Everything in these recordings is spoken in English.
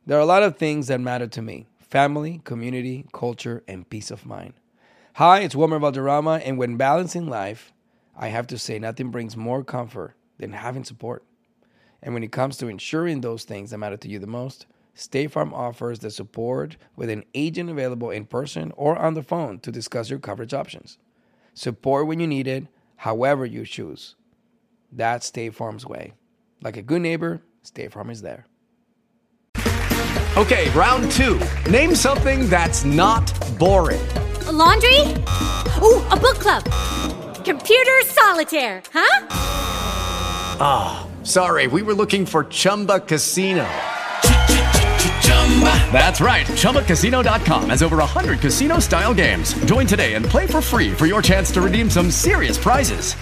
There are a lot of things that matter to me: family, community, culture, and peace of mind. Hi, it's Wilmer Valderrama, and when balancing life, I have to say nothing brings more comfort than having support. And when it comes to ensuring those things that matter to you the most, State Farm offers the support with an agent available in person or on the phone to discuss your coverage options. Support when you need it, however you choose. That's State Farm's way. Like a good neighbor, State Farm is there. Okay, round two. Name something that's not boring. A laundry? Ooh, a book club. Computer solitaire, huh? Sorry, we were looking for Chumba Casino. That's right. ChumbaCasino.com has over 100 casino-style games. Join today and play for free for your chance to redeem some serious prizes.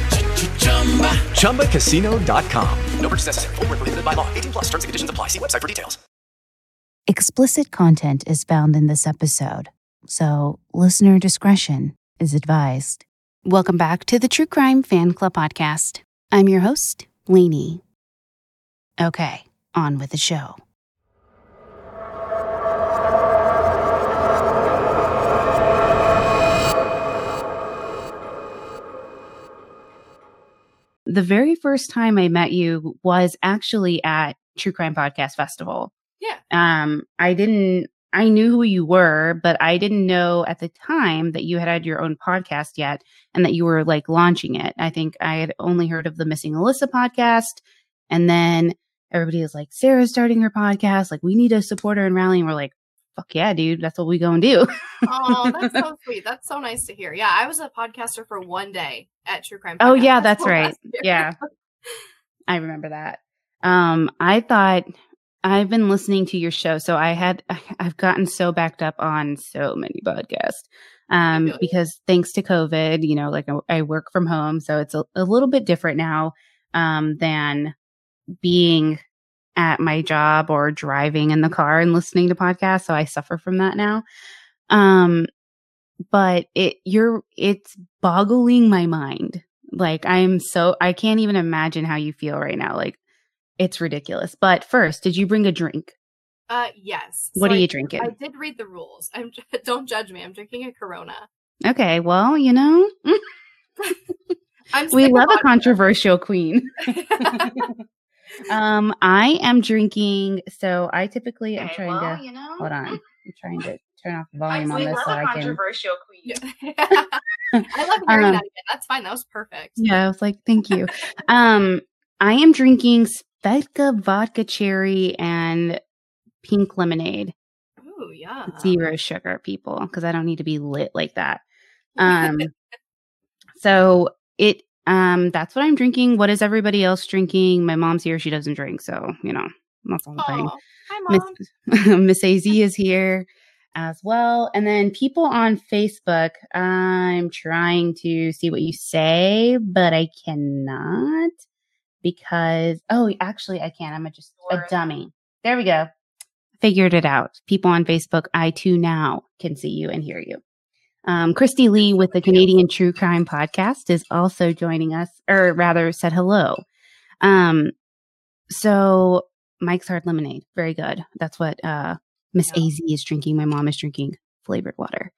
ChumbaCasino.com. No purchase necessary. Void where prohibited by law. 18+ terms and conditions apply. See website for details. Explicit content is found in this episode, so listener discretion is advised. Welcome back to the True Crime Fan Club podcast. I'm your host, Lainey. Okay, on with the show. The very first time I met you was actually at True Crime Podcast Festival. Yeah. I knew who you were, but I didn't know at the time that you had your own podcast yet and that you were like launching it. I think I had only heard of the Missing Alyssa podcast. And then everybody was like, Sarah's starting her podcast. Like, we need to support her and rally. And we're like, fuck yeah, dude. That's what we go and do. Oh, that's so sweet. That's so nice to hear. Yeah, I was a podcaster for one day at True Crime Podcast. Oh, yeah, that's right. Yeah. I remember that. I thought I've been listening to your show. So I've gotten so backed up on so many podcasts because thanks to COVID, you know, like I work from home. So it's a little bit different now than being at my job or driving in the car and listening to podcasts. So I suffer from that now. But it's boggling my mind. Like I can't even imagine how you feel right now. Like it's ridiculous. But first, did you bring a drink? Yes. What are you drinking? I did read the rules. Don't judge me. I'm drinking a Corona. Okay. Well, you know, we love a controversial queen. I am drinking. So I typically am trying to, you know, hold on. I'm trying to turn off the volume on this so I can. Controversial queen. I love hearing that again. That's fine. That was perfect. Yeah, I was like, thank you. I am drinking Svedka vodka cherry and pink lemonade. Oh yeah. 0 sugar, people, because I don't need to be lit like that. So that's what I'm drinking. What is everybody else drinking? My mom's here. She doesn't drink, so you know that's the whole thing. Hi, Mom. Miss AZ is here as well. And then people on Facebook, I'm trying to see what you say, but I cannot because, actually I can. I'm just a dummy. There we go. Figured it out. People on Facebook, I too now can see you and hear you. Christy Lee with the Canadian True Crime Podcast is also joining us, or rather said hello. So Mike's Hard Lemonade. Very good. That's what Miss AZ is drinking. My mom is drinking flavored water.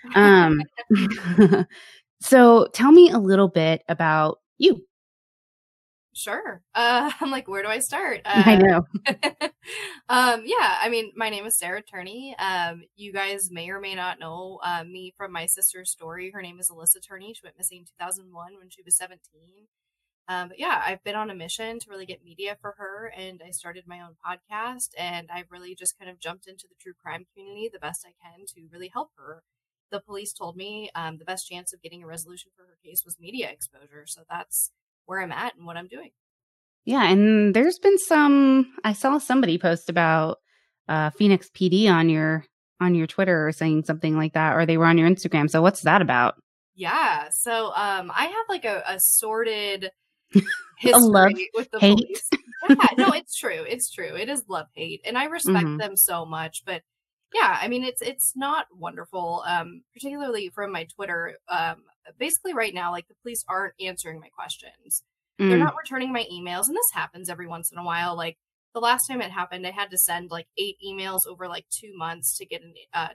So tell me a little bit about you. Sure. I'm like, where do I start? I know. Yeah, I mean, my name is Sarah Turney. You guys may or may not know me from my sister's story. Her name is Alyssa Turney. She went missing in 2001 when she was 17. But yeah, I've been on a mission to really get media for her, and I started my own podcast, and I've really just kind of jumped into the true crime community the best I can to really help her. The police told me the best chance of getting a resolution for her case was media exposure. So that's where I'm at and what I'm doing. Yeah, and there's been I saw somebody post about Phoenix PD on your Twitter or saying something like that, or they were on your Instagram. So what's that about? Yeah, so I have like a sordid history with the hate. police. Yeah, no, it's true. It's true. It is love hate, and I respect them so much. But yeah, I mean, it's not wonderful, particularly from my Twitter. Basically, right now, like the police aren't answering my questions. They're not returning my emails, and this happens every once in a while. Like the last time it happened, I had to send like 8 emails over like 2 months to get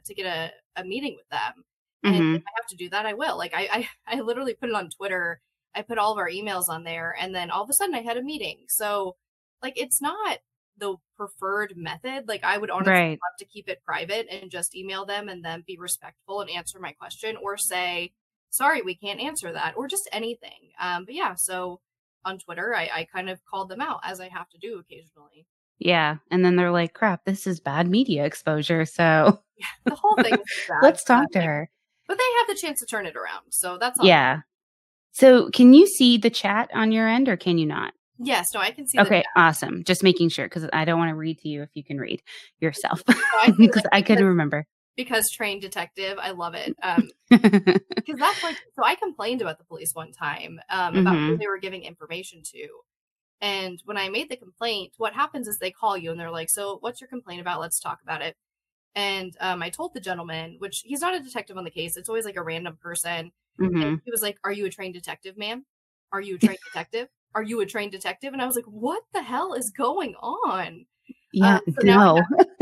a meeting with them. And Mhm. if I have to do that, I will. Like I literally put it on Twitter. I put all of our emails on there, and then all of a sudden I had a meeting. So like it's not the preferred method. Like I would honestly Right. love to keep it private and just email them and then be respectful and answer my question, or say, sorry, we can't answer that, or just anything. But yeah, so on Twitter, I kind of called them out, as I have to do occasionally. Yeah. And then they're like, crap, this is bad media exposure. So Yeah, the whole thing is bad. let's talk to her. But they have the chance to turn it around. So that's all. Yeah. So can you see the chat on your end or can you not? Yes, no, I can see Okay, the chat. awesome. Just making sure because I don't want to read to you if you can read yourself I think, because like, I couldn't remember. Because trained detective, I love it. Because that's like, so I complained about the police one time about who they were giving information to. And when I made the complaint, what happens is they call you and they're like, so what's your complaint about? Let's talk about it. And I told the gentleman, which he's not a detective on the case. It's always like a random person. And he was like, are you a trained detective, ma'am? Are you a trained detective? Are you a trained detective? And I was like, what the hell is going on? Yeah, So no.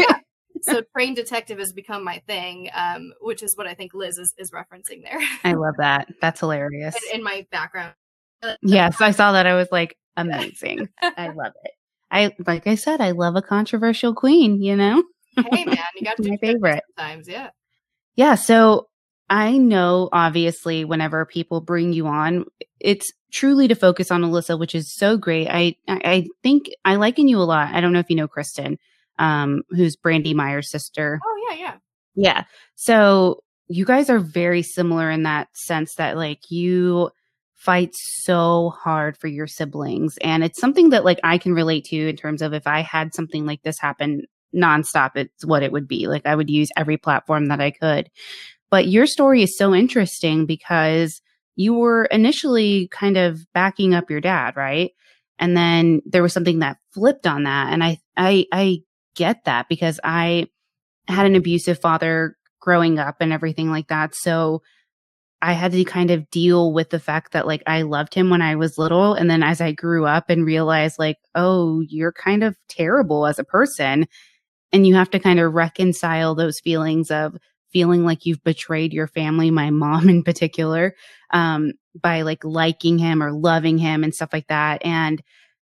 So trained detective has become my thing, which is what I think Liz is referencing there. I love that. That's hilarious. in my background. Yes, I saw that. I was like, amazing. I love it. Like I said, I love a controversial queen, you know? Hey man, you got to do My favorite. sometimes, yeah. Yeah, so I know obviously whenever people bring you on, it's truly to focus on Alyssa, which is so great. I think I liken you a lot. I don't know if you know Kristen, who's Brandy Meyer's sister. Oh yeah. Yeah. So you guys are very similar in that sense that like you fight so hard for your siblings. And it's something that like I can relate to in terms of if I had something like this happen nonstop, it's what it would be. Like I would use every platform that I could. But your story is so interesting because you were initially kind of backing up your dad, right? And then there was something that flipped on that. And I get that because I had an abusive father growing up and everything like that. So I had to kind of deal with the fact that like I loved him when I was little. And then as I grew up and realized like, oh, you're kind of terrible as a person. And you have to kind of reconcile those feelings of feeling like you've betrayed your family, my mom in particular, by like liking him or loving him and stuff like that. And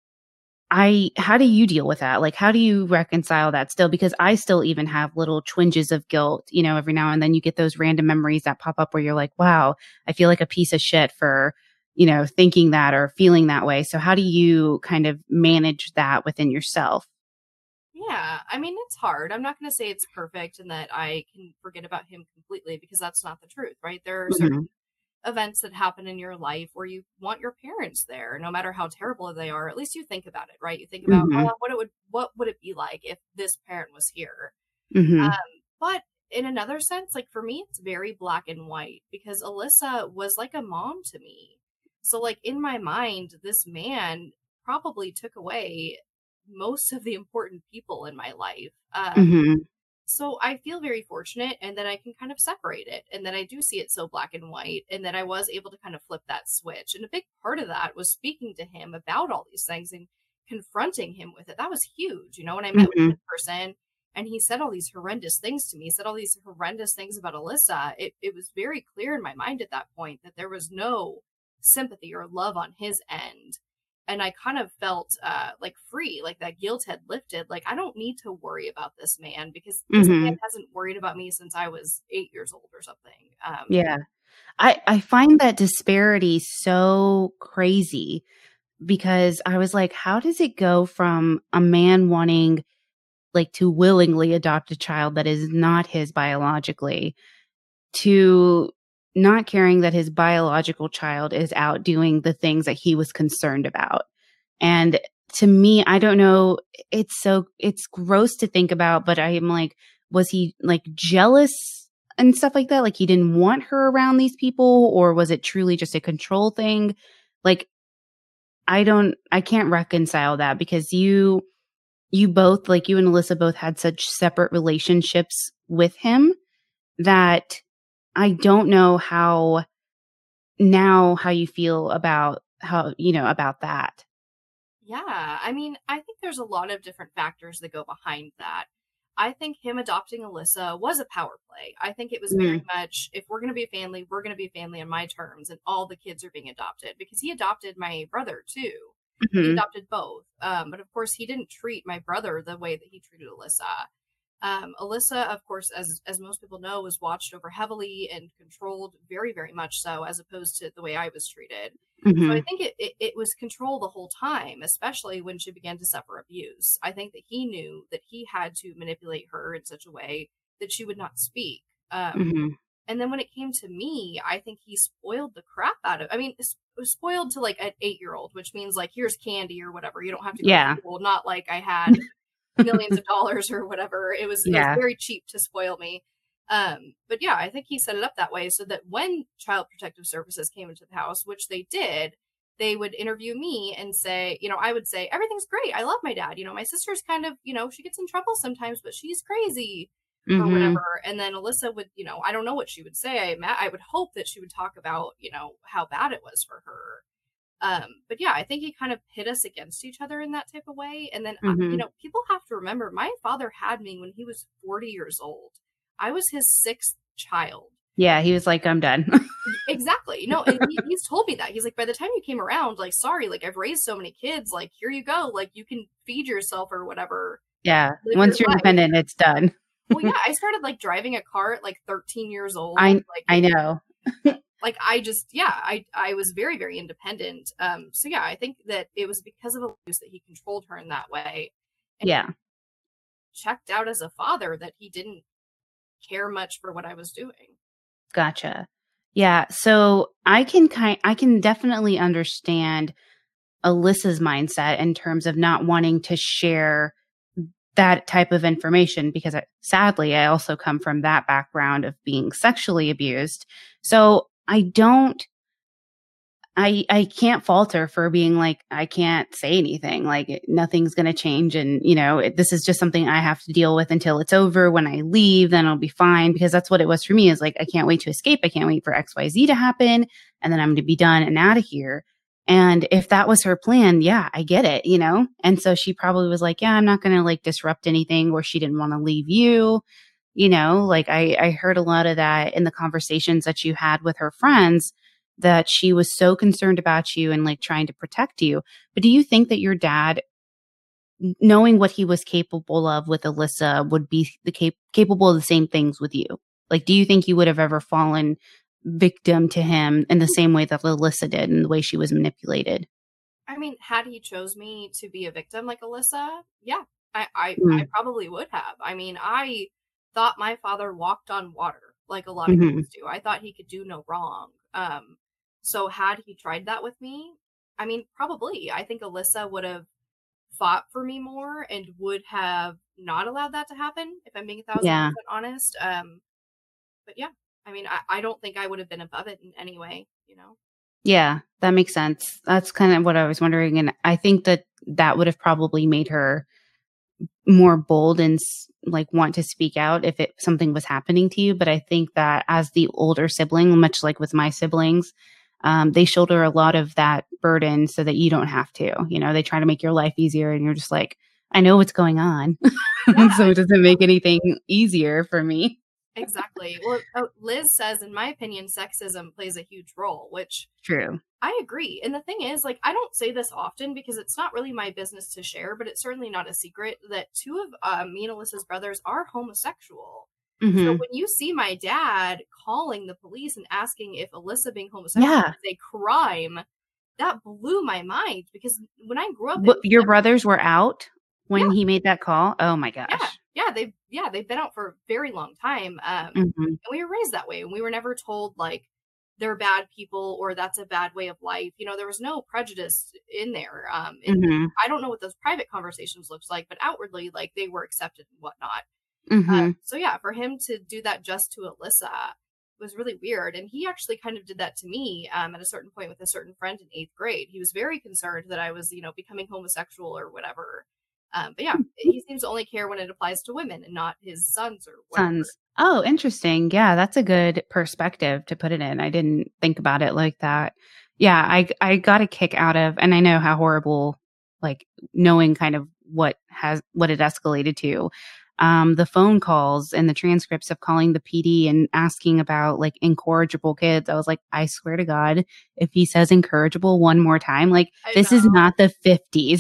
how do you deal with that? Like, how do you reconcile that still? Because I still even have little twinges of guilt, you know, every now and then you get those random memories that pop up where you're like, wow, I feel like a piece of shit for, you know, thinking that or feeling that way. So how do you kind of manage that within yourself? Yeah, I mean, it's hard. I'm not going to say it's perfect and that I can forget about him completely because that's not the truth, right? There are certain events that happen in your life where you want your parents there, no matter how terrible they are. At least you think about it, right? You think about what would it be like if this parent was here. But in another sense, like for me, it's very black and white because Alyssa was like a mom to me. So like in my mind, this man probably took away most of the important people in my life. So I feel very fortunate and that I can kind of separate it and that I do see it so black and white and that I was able to kind of flip that switch. And a big part of that was speaking to him about all these things and confronting him with it. That was huge. You know, when I met with him in person and he said all these horrendous things to me, said all these horrendous things about Alyssa, it was very clear in my mind at that point that there was no sympathy or love on his end. And I kind of felt like free, like that guilt had lifted. Like, I don't need to worry about this man because this man hasn't worried about me since I was 8 years old or something. Yeah. I find that disparity so crazy because I was like, how does it go from a man wanting like to willingly adopt a child that is not his biologically to not caring that his biological child is out doing the things that he was concerned about. And to me, I don't know, it's gross to think about, but I am like, was he like jealous and stuff like that? Like he didn't want her around these people, or was it truly just a control thing? Like, I can't reconcile that because you both, like you and Alyssa both had such separate relationships with him that I don't know how you feel about about that. Yeah, I mean, I think there's a lot of different factors that go behind that. I think him adopting Alyssa was a power play. I think it was very Mm, much, if we're going to be a family, we're going to be a family on my terms, and all the kids are being adopted, because he adopted my brother too. He mhm. adopted both. But of course, he didn't treat my brother the way that he treated Alyssa. Alyssa, of course, as most people know, was watched over heavily and controlled very, very much so, as opposed to the way I was treated. So I Mhm. think it was control the whole time, especially when she began to suffer abuse. I think that he knew that he had to manipulate her in such a way that she would not speak. Mhm. And then when it came to me, I think he spoiled the crap out of. I mean, it was spoiled to like an 8-year-old, which means like here's candy or whatever. You don't have to go to Yeah. school. Not like I had millions of dollars or whatever. It was Yeah. very cheap to spoil me. But yeah, I think he set it up that way so that when Child Protective Services came into the house, which they did, they would interview me and say, I would say, everything's great. I love my dad. My sister's kind of, she gets in trouble sometimes, but she's crazy or Mhm. whatever. And then Alyssa would, I don't know what she would say. I would hope that she would talk about, how bad it was for her. But yeah, I think he kind of pit us against each other in that type of way. And then, Mhm. people have to remember my father had me when he was 40 years old. I was his sixth child. Yeah, he was like, "I'm done." Exactly. No, and he's told me that. He's like, by the time you came around, like, sorry, like, I've raised so many kids. Like, here you go. Like, you can feed yourself or whatever. Yeah. Live your Once you're life. independent, it's done. Well, yeah, I started like driving a car at like 13 years old. I Like, know. like I just, yeah, I was very, very independent. So yeah, I think that it was because of abuse that he controlled her in that way, and Yeah. checked out as a father that he didn't care much for what I was doing. Gotcha. Yeah. So I can definitely understand Alyssa's mindset in terms of not wanting to share that type of information because sadly, I also come from that background of being sexually abused. So I can't falter for being like, I can't say anything. Like nothing's going to change. And, this is just something I have to deal with until it's over. When I leave, then I'll be fine because that's what it was for me is like, I can't wait to escape. I can't wait for XYZ to happen. And then I'm going to be done and out of here. And if that was her plan, yeah, I get it, And so she probably was like, yeah, I'm not going to like disrupt anything, or she didn't want to leave you, like I heard a lot of that in the conversations that you had with her friends, that she was so concerned about you and like trying to protect you. But do you think that your dad, knowing what he was capable of with Alyssa, would be capable of the same things with you? Like, do you think you would have ever fallen victim to him in the same way that Alyssa did and the way she was manipulated? I mean, had he chose me to be a victim like Alyssa, yeah, I Mm. probably would have. I mean, I thought my father walked on water like a lot of Hmm. kids do. I thought he could do no wrong. So had he tried that with me, I mean, probably. I think Alyssa would have fought for me more and would have not allowed that to happen, if I'm being 1,000% Yeah. honest. But yeah, I mean, I don't think I would have been above it in any way. Yeah, that makes sense. That's kind of what I was wondering. And I think that would have probably made her more bold and like want to speak out if something was happening to you. But I think that as the older sibling, much like with my siblings, they shoulder a lot of that burden so that you don't have to. They try to make your life easier, and you're just like, I know what's going on, Yeah, so it doesn't make anything easier for me. exactly. Well, Liz says, in my opinion, sexism plays a huge role, which True. I agree. And the thing is, like, I don't say this often because it's not really my business to share, but it's certainly not a secret that two of me and Alyssa's brothers are homosexual. So Hmm. when you see my dad calling the police and asking if Alyssa being homosexual Yeah. is a crime, that blew my mind because when I grew up, it But was your never. brothers were out Yeah, when he made that call. Oh my yeah, gosh. they've been out for a very long time. Hmm. And we were raised that way, and we were never told like they're bad people or that's a bad way of life. There was no prejudice in there. And Hmm. I don't know what those private conversations looks like, but outwardly, like they were accepted and whatnot. Hmm. So yeah, for him to do that just to Alyssa was really weird. And he actually kind of did that to me at a certain point with a certain friend in 8th grade. He was very concerned that I was, becoming homosexual or whatever. But yeah, he seems to only care when it applies to women and not his sons or whatever. Sons. Oh, interesting. Yeah, that's a good perspective to put it in. I didn't think about it like that. Yeah, I got a kick out of, and I know how horrible like knowing kind of what it escalated to. The phone calls and the transcripts of calling the PD and asking about like incorrigible kids. I was like, I swear to God, if he says incorrigible one more time, like this is not the 50s.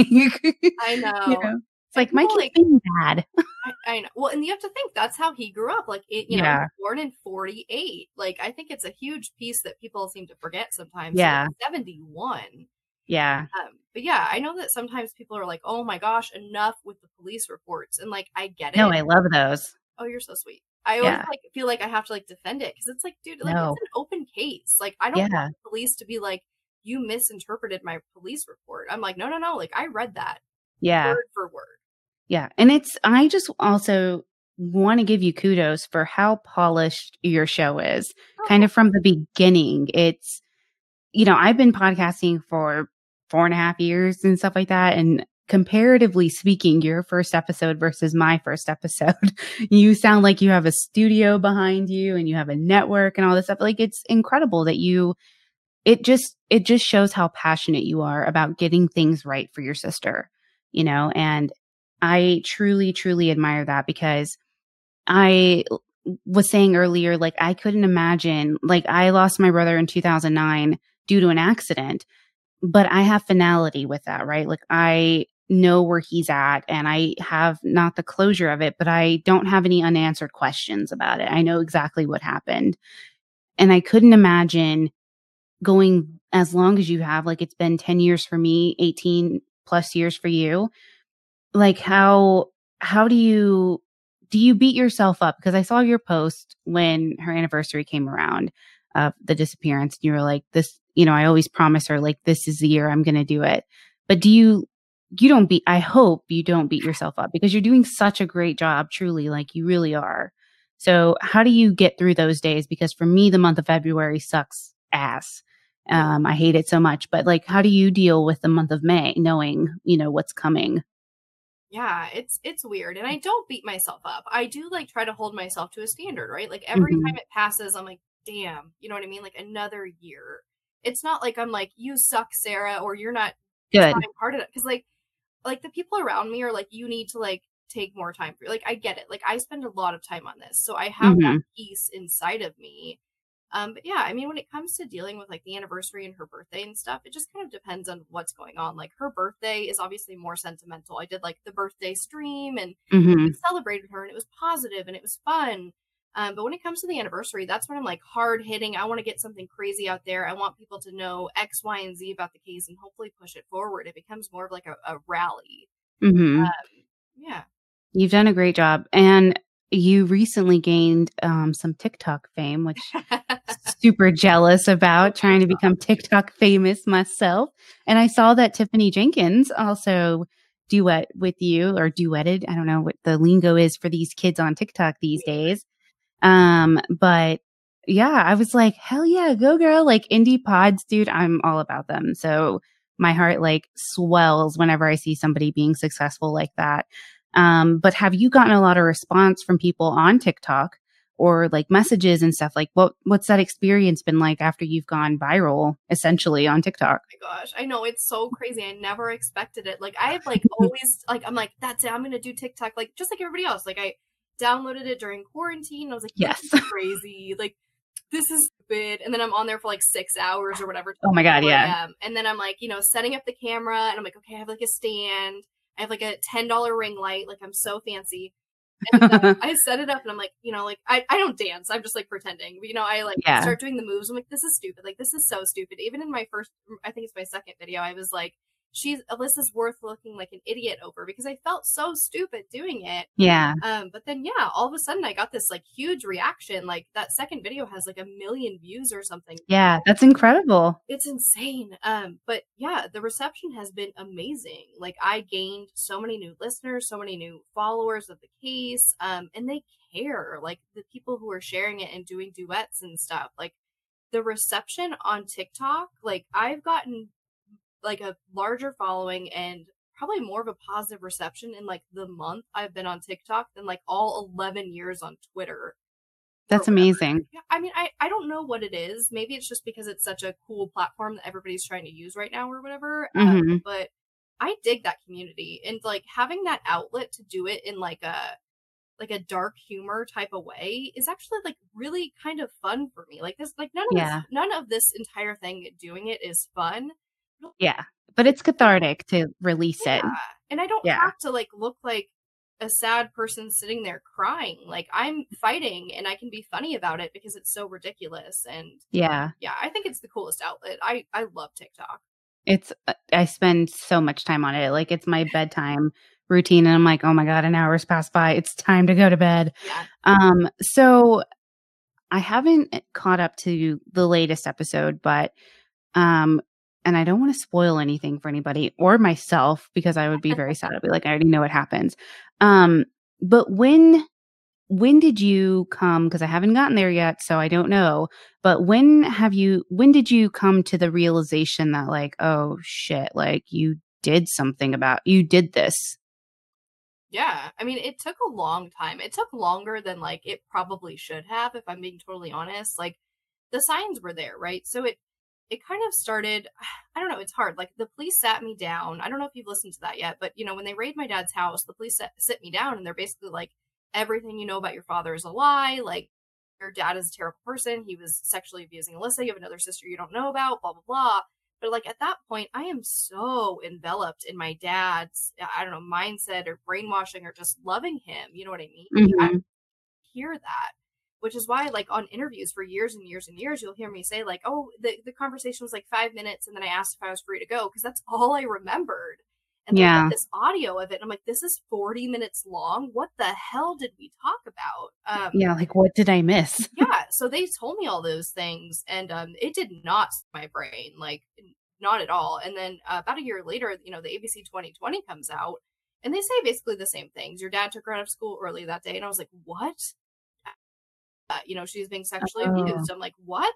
I know. You know? It's like And my people, kid's being bad. I know. Well, and you have to think that's how he grew up. Like, you know, he was born in 48. Like, I think it's a huge piece that people seem to forget sometimes. Yeah. So 71. Yeah. But yeah, I know that sometimes people are like, oh my gosh, enough with the police reports. And like, I get it. No, I love those. Oh, you're so sweet. I always like feel like I have to like defend it because it's like, dude, like it's an open case. Like, I don't want the police to be like, you misinterpreted my police report. I'm like, no. Like, I read that. Yeah. Word for word. Yeah. And I just also want to give you kudos for how polished your show is. Kind of from the beginning. It's, you know, I've been podcasting for 4.5 years and stuff like that. And comparatively speaking, your first episode versus my first episode, you sound like you have a studio behind you and you have a network and all this stuff. Like, it's incredible that it just shows how passionate you are about getting things right for your sister, you know, and I truly, truly admire that because I was saying earlier, like, I couldn't imagine, like, I lost my brother in 2009 due to an accident, but I have finality with that, right? Like, I know where he's at and I have not the closure of it, but I don't have any unanswered questions about it. I know exactly what happened. And I couldn't imagine going as long as you have, like, it's been 10 years for me, 18 plus years for you. Like, how do you beat yourself up? Because I saw your post when her anniversary came around of the disappearance. And you were like, this, you know, I always promise her, like, this is the year I'm going to do it. But I hope you don't beat yourself up because you're doing such a great job, truly, like you really are. So how do you get through those days? Because for me, the month of February sucks ass. I hate it so much, but like, how do you deal with the month of May knowing, you know, what's coming? Yeah, it's weird. And I don't beat myself up. I do like try to hold myself to a standard, right? Like every time it passes, I'm like, damn, you know what I mean? Like another year. It's not like I'm like, you suck, Sarah, or you're not good part of it. Cause like the people around me are like, you need to like take more time for, like, I get it. Like I spend a lot of time on this. So I have that piece inside of me. But yeah, I mean, when it comes to dealing with like the anniversary and her birthday and stuff, it just kind of depends on what's going on. Like her birthday is obviously more sentimental. I did like the birthday stream and we celebrated her and it was positive and it was fun. But when it comes to the anniversary, that's when I'm like hard hitting. I want to get something crazy out there. I want people to know X, Y, and Z about the case and hopefully push it forward. It becomes more of like a rally. Yeah. You've done a great job. And you recently gained some TikTok fame, which super jealous about, trying to become TikTok famous myself. And I saw that Tiffany Jenkins also duet with you, or duetted. I don't know what the lingo is for these kids on TikTok these days. But yeah, I was like, hell yeah, go girl. Like indie pods, dude, I'm all about them. So my heart like swells whenever I see somebody being successful like that. But have you gotten a lot of response from people on TikTok or like messages and stuff? Like what's that experience been like after you've gone viral essentially on TikTok? Oh my gosh, I know, it's so crazy. I never expected it. Like I've like always like, I'm like, that's it, I'm going to do TikTok. Like just like everybody else. Like I downloaded it during quarantine. I was like, yes, this is crazy. Like this is stupid. And then I'm on there for like 6 hours or whatever. Oh my God. Yeah. And then I'm like, you know, setting up the camera and I'm like, okay, I have like a stand. I have like a $10 ring light. Like I'm so fancy. And I set it up and I'm like, you know, like I don't dance. I'm just like pretending. But, you know, I like start doing the moves. I'm like, this is stupid. Like this is so stupid. Even in my first, I think it's my second video, I was like, Alyssa's worth looking like an idiot over because I felt so stupid doing it. Yeah. But then yeah, all of a sudden I got this like huge reaction. Like that second video has like 1 million views or something. Yeah, that's incredible. It's insane. But yeah, the reception has been amazing. Like I gained so many new listeners, so many new followers of the case. And they care. Like the people who are sharing it and doing duets and stuff. Like the reception on TikTok, like I've gotten like a larger following and probably more of a positive reception in like the month I've been on TikTok than like all 11 years on Twitter. That's amazing. Yeah, I mean, I don't know what it is. Maybe it's just because it's such a cool platform that everybody's trying to use right now or whatever. But I dig that community, and like having that outlet to do it in like a dark humor type of way is actually like really kind of fun for me. Like this, like Yeah. none of this entire thing doing it is fun. Yeah. But it's cathartic to release Yeah. it. And I don't Yeah. have to like look like a sad person sitting there crying. Like I'm fighting and I can be funny about it because it's so ridiculous. And Yeah. yeah, I think it's the coolest outlet. I love TikTok. It's I spend so much time on it. Like it's my bedtime routine and I'm like, "Oh my god, an hour's passed by. It's time to go to bed." Yeah. So I haven't caught up to the latest episode, but and I don't want to spoil anything for anybody or myself because I would be very sad. I'd be like, I already know what happens. But when did you come, because I haven't gotten there yet, so I don't know, but when did you come to the realization that like, oh shit, like you did this? Yeah. I mean, it took a long time. It took longer than like it probably should have, if I'm being totally honest. Like the signs were there, right? So it kind of started, I don't know, it's hard. Like the police sat me down. I don't know if you've listened to that yet, but you know, when they raid my dad's house, the police sit me down and they're basically like, everything you know about your father is a lie. Like your dad is a terrible person. He was sexually abusing Alyssa. You have another sister you don't know about, blah, blah, blah. But like at that point, I am so enveloped in my dad's, I don't know, mindset or brainwashing or just loving him. You know what I mean? I Mm-hmm. hear that, which is why like on interviews for years and years and years, you'll hear me say like, oh, the conversation was like 5 minutes. And then I asked if I was free to go because that's all I remembered. And then I Yeah. get this audio of it. And I'm like, this is 40 minutes long. What the hell did we talk about? Yeah. Like, what did I miss? Yeah. So they told me all those things and it did not my brain, like not at all. And then about a year later, you know, the ABC 2020 comes out and they say basically the same things. Your dad took her out of school early that day. And I was like, what? You know, she was being sexually Oh, abused. I'm like, what?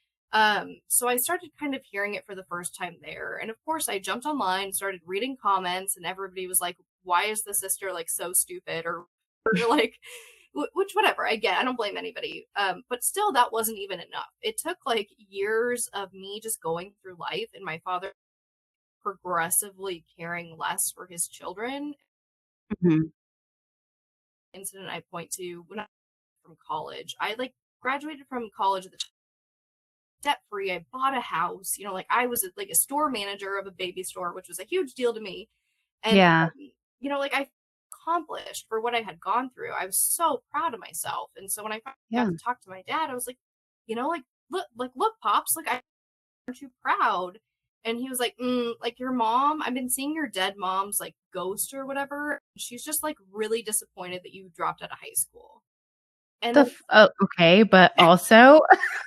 So I started kind of hearing it for the first time there. And of course I jumped online, started reading comments, and everybody was like, why is the sister like so stupid? Or like, which whatever, I get, I don't blame anybody. But still that wasn't even enough. It took like years of me just going through life and my father progressively caring less for his children. mhm. Incident I point to when I from college, I like graduated from college at the debt free. I bought a house. You know, like I was like a store manager of a baby store, which was a huge deal to me. And Yeah. you know, like I accomplished for what I had gone through. I was so proud of myself. And so when I finally got Yeah. to talk to my dad, I was like, you know, like look, pops, like aren't you proud? And he was like, like your mom, I've been seeing your dead mom's like ghost or whatever. She's just like really disappointed that you dropped out of high school. And then Okay, but also,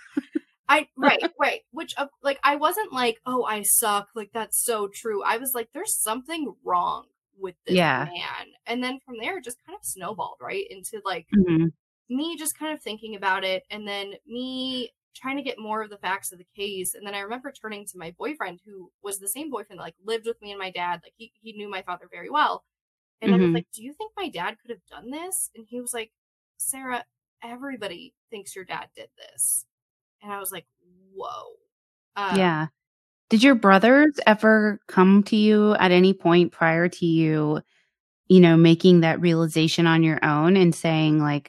right. Which like I wasn't like, oh, I suck. Like that's so true. I was like, there's something wrong with this yeah. man. And then from there, it just kind of snowballed right into like Mhm. me just kind of thinking about it, and then me trying to get more of the facts of the case. And then I remember turning to my boyfriend, who was the same boyfriend that like lived with me and my dad. Like he knew my father very well. And I was Mhm. like, do you think my dad could have done this? And he was like, Sarah, everybody thinks your dad did this. And I was like, whoa. Yeah. Did your brothers ever come to you at any point prior to you, making that realization on your own and saying like,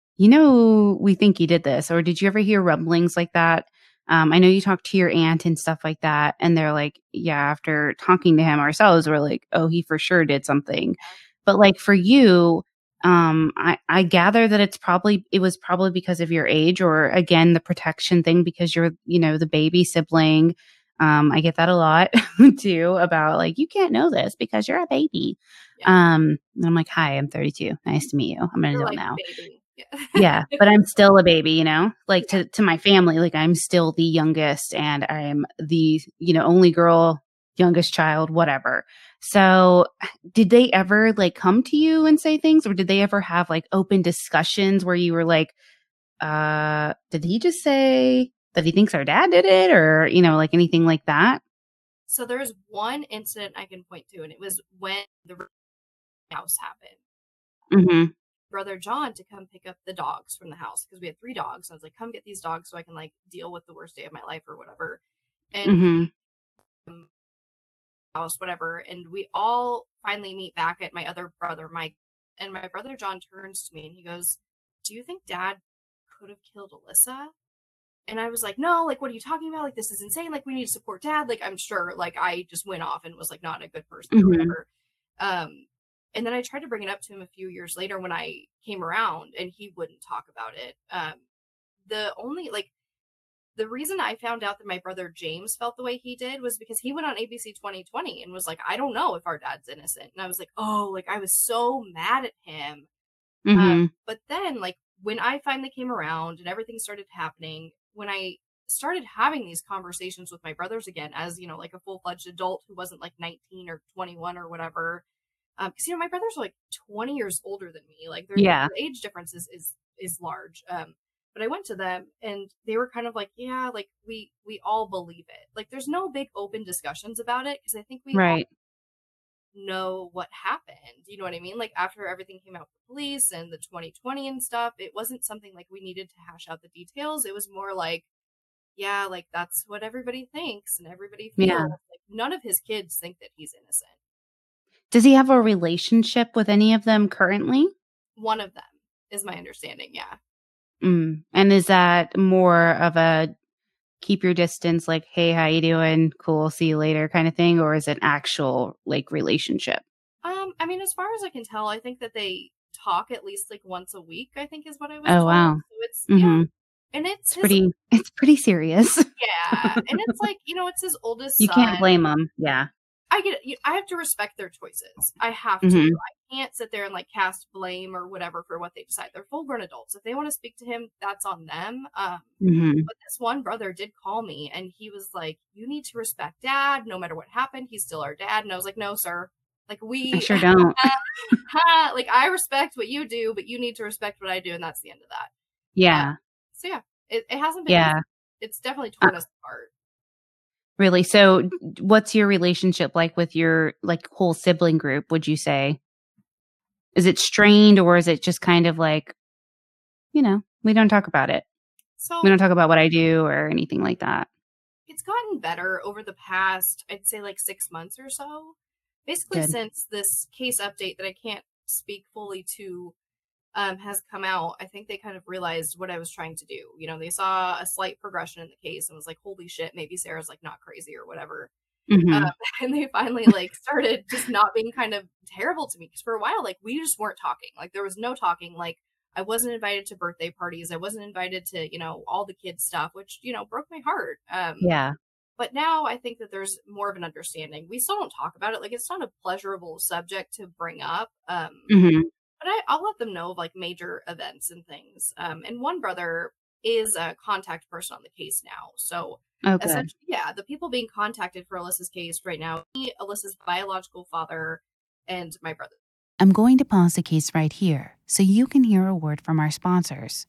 we think you did this? Or did you ever hear rumblings like that? I know you talked to your aunt and stuff like that, and they're like, yeah, after talking to him ourselves, we're like, oh, he for sure did something. But like for you, I gather that it was probably because of your age, or again, the protection thing, because you're, the baby sibling. I get that a lot too, about like, you can't know this because you're a baby. Yeah. And I'm like, hi, I'm 32. Nice to meet you. I'm an You're adult like, now. baby. Yeah. Yeah, but I'm still a baby, like to my family, like I'm still the youngest and I'm the, only girl, youngest child, whatever. So did they ever like come to you and say things, or did they ever have like open discussions where you were like, did he just say that he thinks our dad did it, or, like anything like that? So there's one incident I can point to, and it was when the house happened. Mm-hmm. Brother John to come pick up the dogs from the house because we had 3 dogs. So I was like, come get these dogs so I can like deal with the worst day of my life or whatever. And Mm-hmm. house, whatever. And we all finally meet back at my other brother, Mike. And my brother John turns to me and he goes, "Do you think Dad could have killed Alyssa?" And I was like, "No, like, what are you talking about? Like, this is insane. Like, we need to support Dad." Like, I'm sure, like, I just went off and was like, not a good person or whatever. And then I tried to bring it up to him a few years later when I came around, and he wouldn't talk about it. The reason I found out that my brother James felt the way he did was because he went on ABC 2020 and was like, "I don't know if our dad's innocent." And I was like, oh, like, I was so mad at him. But then, like, when I finally came around and everything started happening, when I started having these conversations with my brothers again, as, you know, like a full-fledged adult who wasn't like 19 or 21 or whatever, because, you know, my brothers are like 20 years older than me. Like, their age difference is large. But I went to them and they were kind of like, yeah, like, we all believe it. Like, there's no big open discussions about it because I think we all know what happened. You know what I mean? Like, after everything came out with the police and the 2020 and stuff, it wasn't something like we needed to hash out the details. It was more like, yeah, like, that's what everybody thinks and everybody feels. Yeah. Like, none of his kids think that he's innocent. Does he have a relationship with any of them currently? One of them is my understanding, yeah. And is that more of a keep your distance, like, hey, how you doing? Cool, see you later kind of thing? Or is it an actual, like, relationship? I mean, as far as I can tell, I think that they talk at least like once a week, I think is what I was told. Wow. So it's, yeah. And it's pretty serious. Yeah. And it's like, you know, it's his oldest son. You can't blame them. Yeah. I get it. I have to respect their choices. I have to. I can't sit there and like cast blame or whatever for what they decide. They're full grown adults. If they want to speak to him, that's on them. But this one brother did call me and he was like, "You need to respect Dad. No matter what happened, he's still our dad." And I was like, "No, sir. Like, I sure don't. Like, I respect what you do, but you need to respect what I do." And that's the end of that. Yeah. So yeah, it hasn't been. Yeah. It's definitely torn us apart. Really? So what's your relationship like with your, like, whole sibling group, would you say? Is it strained or is it just kind of like, you know, we don't talk about it? So we don't talk about what I do or anything like that. It's gotten better over the past, I'd say, like 6 months or so. Basically, since this case update that I can't speak fully to has come out, I think they kind of realized what I was trying to do. You know, they saw a slight progression in the case and was like, "Holy shit, maybe Sarah's like not crazy or whatever." And they finally like started just not being kind of terrible to me, because for a while, like, we just weren't talking. Like, there was no talking. Like, I wasn't invited to birthday parties. I wasn't invited to, you know, all the kids stuff, which, you know, broke my heart. Yeah. But now I think that there's more of an understanding. We still don't talk about it. Like, it's not a pleasurable subject to bring up. But I'll let them know of like major events and things. And one brother is a contact person on the case now. So essentially, yeah, the people being contacted for Alyssa's case right now, me, Alyssa's biological father, and my brother. I'm going to pause the case right here so you can hear a word from our sponsors.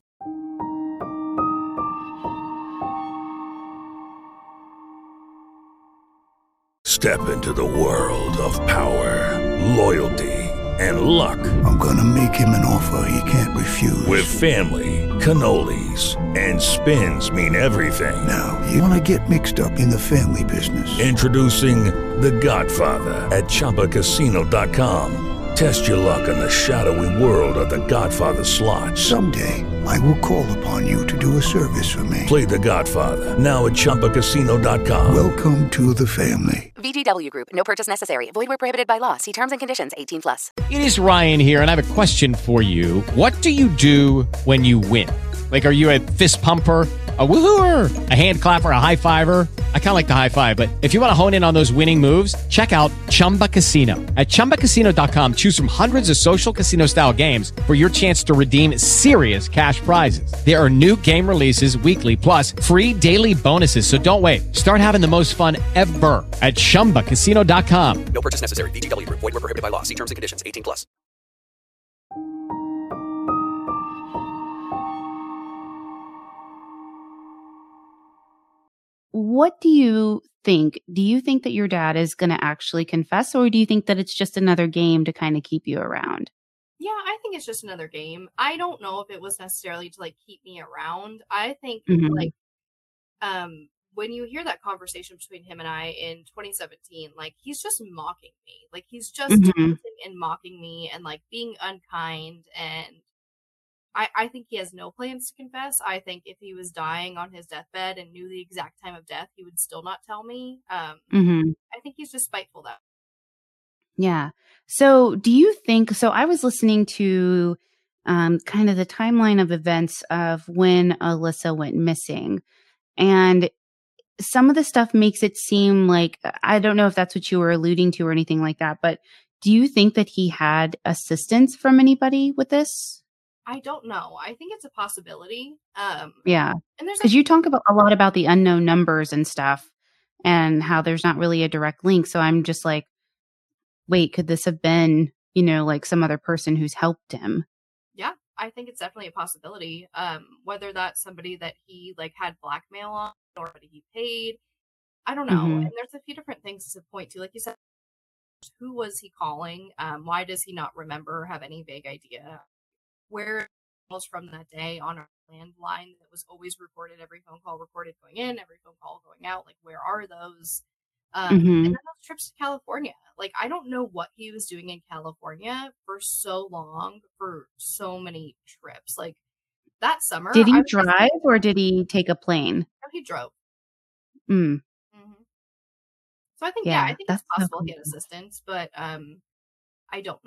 Step into the world of power, loyalty, and luck. I'm gonna make him an offer he can't refuse. With family, cannolis, and spins mean everything. Now, you wanna get mixed up in the family business. Introducing The Godfather at ChumbaCasino.com. Test your luck in the shadowy world of The Godfather slot. Someday, I will call upon you to do a service for me. Play The Godfather now at ChumbaCasino.com. Welcome to the family. VGW Group. No purchase necessary. Void where prohibited by law. See terms and conditions. 18+. It is Ryan here, and I have a question for you. What do you do when you win? Like, are you a fist pumper, a woohooer, a hand clapper, a high fiver? I kind of like the high five, but if you want to hone in on those winning moves, check out Chumba Casino. At ChumbaCasino.com, choose from hundreds of social casino-style games for your chance to redeem serious cash prizes. There are new game releases weekly, plus free daily bonuses. So don't wait. Start having the most fun ever at ChumbaCasino.com. No purchase necessary. VGW Group. Void where prohibited by law. See terms and conditions. 18+. What do you think? Do you think that your dad is going to actually confess, or do you think that it's just another game to kind of keep you around? Yeah, I think it's just another game. I don't know if it was necessarily to like keep me around. I think like when you hear that conversation between him and I in 2017, like, he's just mocking me. Like, he's just taunting and mocking me and, like, being unkind. And I think he has no plans to confess. I think if he was dying on his deathbed and knew the exact time of death, he would still not tell me. I think he's just spiteful, though. Yeah. So do you think, so I was listening to kind of the timeline of events of when Alyssa went missing. And some of the stuff makes it seem like, I don't know if that's what you were alluding to or anything like that, but do you think that he had assistance from anybody with this? I don't know. I think it's a possibility. Yeah. And there's because you talk about a lot about the unknown numbers and stuff and how there's not really a direct link. So I'm just like, wait, could this have been, you know, like some other person who's helped him? Yeah, I think it's definitely a possibility. Whether that's somebody that he like had blackmail on or that he paid, I don't know. And there's a few different things to point to. Like you said, who was he calling? Why does he not remember or have any vague idea? Where was from that day on our landline that was always recorded, every phone call recorded going in, every phone call going out? Like, where are those? And then those trips to California. Like, I don't know what he was doing in California for so long, for so many trips. Like, that summer. Did he drive or did he take a plane? No, he drove. Mm. So I think, I think it's possible he had assistance, but I don't know.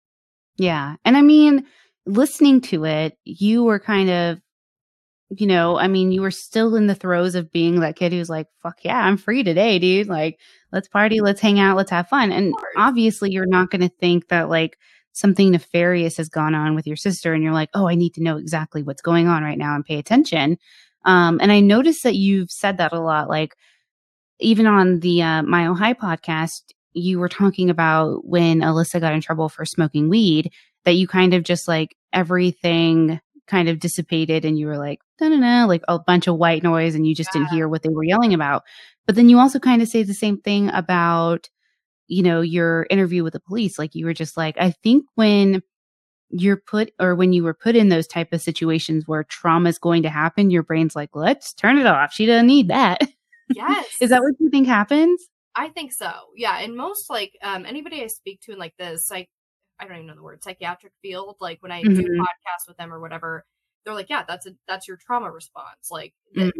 Yeah. And I mean, listening to it, you were kind of, you know, I mean, you were still in the throes of being that kid who's like, fuck yeah, I'm free today, dude. Like, let's party, let's hang out, let's have fun. And obviously you're not going to think that like something nefarious has gone on with your sister and you're like, oh, I need to know exactly what's going on right now and pay attention. And I noticed that you've said that a lot. Like, even on the Mile High podcast, you were talking about when Alyssa got in trouble for smoking weed, that you kind of just like everything kind of dissipated and you were like, no, like a bunch of white noise and you just didn't hear what they were yelling about. But then you also kind of say the same thing about, you know, your interview with the police. Like you were just like, I think when you were put in those type of situations where trauma is going to happen, your brain's like, let's turn it off. She doesn't need that. Yes. Is that what you think happens? I think so. Yeah. And most like anybody I speak to in like the I don't even know the word, psychiatric field, like when I do podcasts with them or whatever, they're like, yeah, that's your trauma response. Like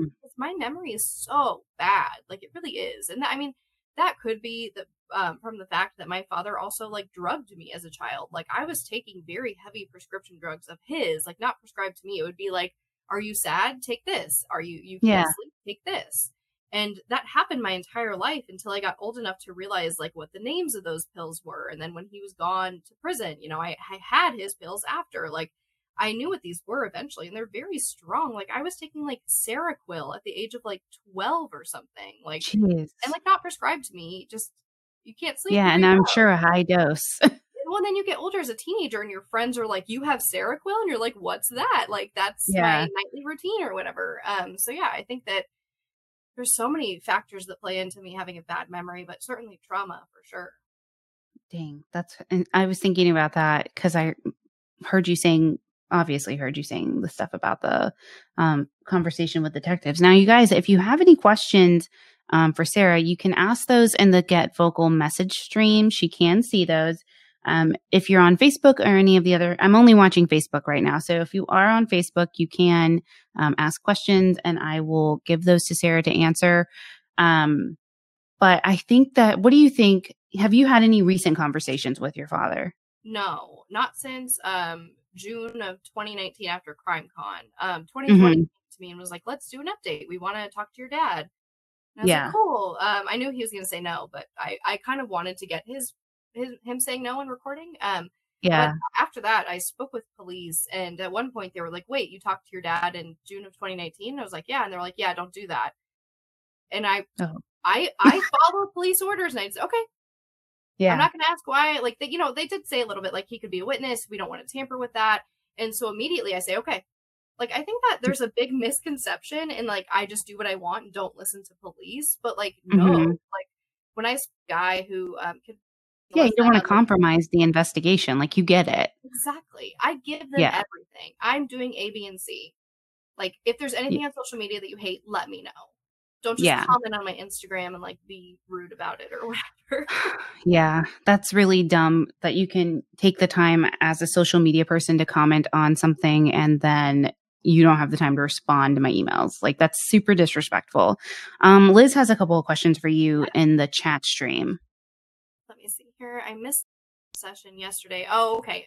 my memory is so bad. Like it really is. And I mean, that could be from the fact that my father also like drugged me as a child. Like I was taking very heavy prescription drugs of his, like not prescribed to me. It would be like, are you sad? Take this. Are you can't sleep? Take this. And that happened my entire life until I got old enough to realize like what the names of those pills were. And then when he was gone to prison, you know, I had his pills after. Like I knew what these were eventually, and they're very strong. Like I was taking like Seroquel at the age of like 12 or something. Like Jeez. And like not prescribed to me, just you can't sleep. Yeah, and I'm sure a high dose. Well, then you get older as a teenager and your friends are like, you have Seroquel? And you're like, what's that? Like that's my nightly routine or whatever. So yeah, I think that there's so many factors that play into me having a bad memory, but certainly trauma for sure. Dang, and I was thinking about that because I obviously heard you saying the stuff about the conversation with detectives. Now, you guys, if you have any questions for Sarah, you can ask those in the Get Vocal message stream. She can see those. If you're on Facebook or any of the other, I'm only watching Facebook right now. So if you are on Facebook, you can ask questions and I will give those to Sarah to answer. But I think what do you think? Have you had any recent conversations with your father? No, not since June of 2019 after CrimeCon. 2020 came to me and was like, let's do an update. We want to talk to your dad. And I was like, cool. I knew he was going to say no, but I kind of wanted to get him saying no and recording. But after that, I spoke with police, and at one point they were like, wait, you talked to your dad in June of 2019? I was like, yeah. And they're like, yeah, don't do that. And I follow police orders, and I said, okay. Yeah. I'm not going to ask why. Like, they did say a little bit like he could be a witness. We don't want to tamper with that. And so immediately I say, okay. Like, I think that there's a big misconception in like, I just do what I want and don't listen to police. But like, no, like when I see a guy who you don't want to compromise the investigation. Like, you get it. Exactly. I give them everything. I'm doing A, B, and C. Like, if there's anything on social media that you hate, let me know. Don't just Yeah. comment on my Instagram and like be rude about it or whatever. Yeah, that's really dumb that you can take the time as a social media person to comment on something and then you don't have the time to respond to my emails. Like, that's super disrespectful. Liz has a couple of questions for you in the chat stream. Let me see here. I missed the session yesterday. Oh, okay.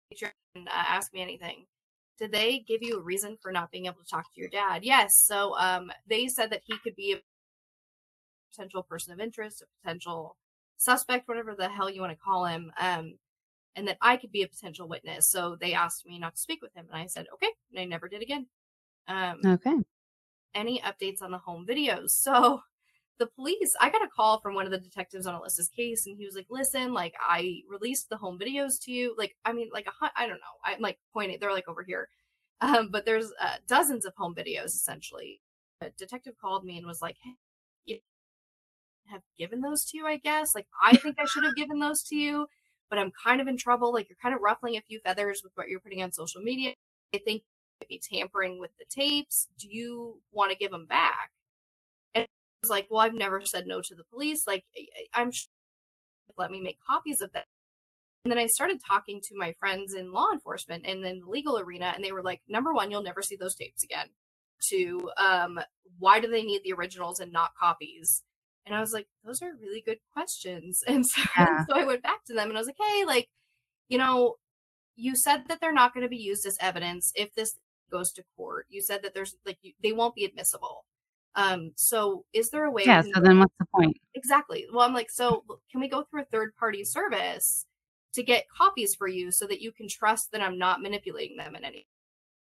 Ask me anything. Did they give you a reason for not being able to talk to your dad? Yes. So they said that he could be a potential person of interest, a potential suspect, whatever the hell you want to call him, and that I could be a potential witness. So they asked me not to speak with him, and I said, okay, and I never did again. Okay. Any updates on the home videos? So the police, I got a call from one of the detectives on Alyssa's case, and he was like, listen, like, I released the home videos to you. Like, I mean, like, I don't know. I'm like pointing, they're like over here. But there's dozens of home videos, essentially. A detective called me and was like, hey, you have given those to you, I guess. Like, I think I should have given those to you, but I'm kind of in trouble. Like, you're kind of ruffling a few feathers with what you're putting on social media. I think you might be tampering with the tapes. Do you want to give them back? Like, well, I've never said no to the police. Like, I'm sure let me make copies of that. And then I started talking to my friends in law enforcement and in the legal arena, and they were like, number one, you'll never see those tapes again. Two, why do they need the originals and not copies? And I was like, those are really good questions. And so, so I went back to them and I was like, hey, like, you know, you said that they're not going to be used as evidence if this goes to court. You said that there's like, they won't be admissible. So is there a way? Yeah. So then what's the point? Exactly. Well, I'm like, so can we go through a third party service to get copies for you so that you can trust that I'm not manipulating them in any?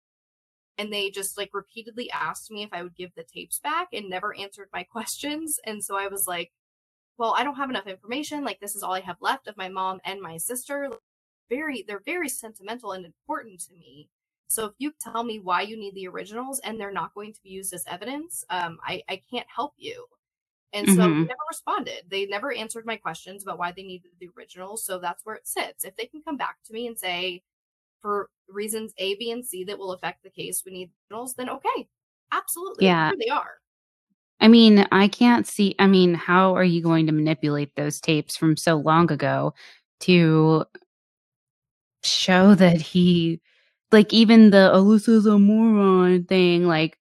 And they just like repeatedly asked me if I would give the tapes back and never answered my questions. And so I was like, well, I don't have enough information. Like, this is all I have left of my mom and my sister. They're very sentimental and important to me. So if you tell me why you need the originals and they're not going to be used as evidence, I can't help you. And so they never responded. They never answered my questions about why they needed the originals. So that's where it sits. If they can come back to me and say, for reasons A, B, and C that will affect the case, we need the originals, then okay, absolutely. Yeah. Here they are. I mean, I can't see. I mean, how are you going to manipulate those tapes from so long ago to show that he, like, even the Alyssa's a moron thing, like,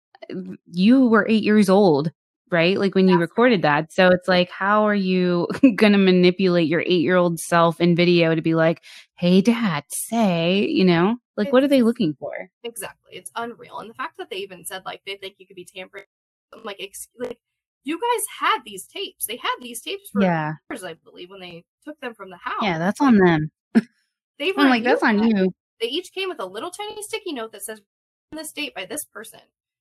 you were 8 years old, right? Like, when you recorded that. So it's like, how are you going to manipulate your 8-year-old self in video to be like, hey, dad, say, you know, like, what are they looking for? Exactly. It's unreal. And the fact that they even said, like, they think you could be tampering, I'm like, you guys had these tapes. They had these tapes for years, I believe, when they took them from the house. Yeah, that's on them. I'm like, that's on you. They each came with a little tiny sticky note that says, on this date by this person.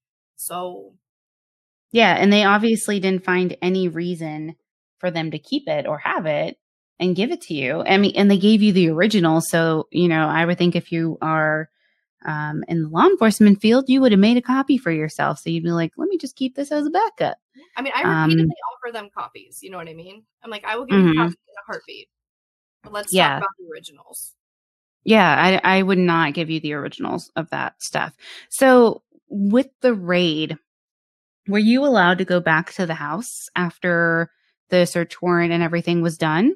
So. Yeah, and they obviously didn't find any reason for them to keep it or have it and give it to you. I mean, and they gave you the original. So, you know, I would think if you are in the law enforcement field, you would have made a copy for yourself. So you'd be like, let me just keep this as a backup. I mean, I repeatedly offer them copies. You know what I mean? I'm like, I will give you copies in a heartbeat. But let's talk about the originals. Yeah, I would not give you the originals of that stuff. So with the raid, were you allowed to go back to the house after the search warrant and everything was done?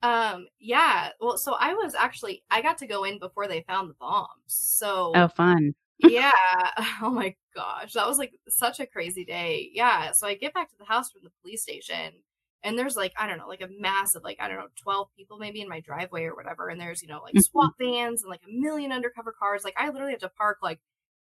Yeah. Well, so I got to go in before they found the bombs. So. Oh, fun. Yeah. Oh my gosh. That was like such a crazy day. Yeah. So I get back to the house from the police station and there's like, I don't know, like a massive, like, I don't know, 12 people maybe in my driveway or whatever. And there's, you know, like SWAT vans and like a million undercover cars. Like, I literally have to park like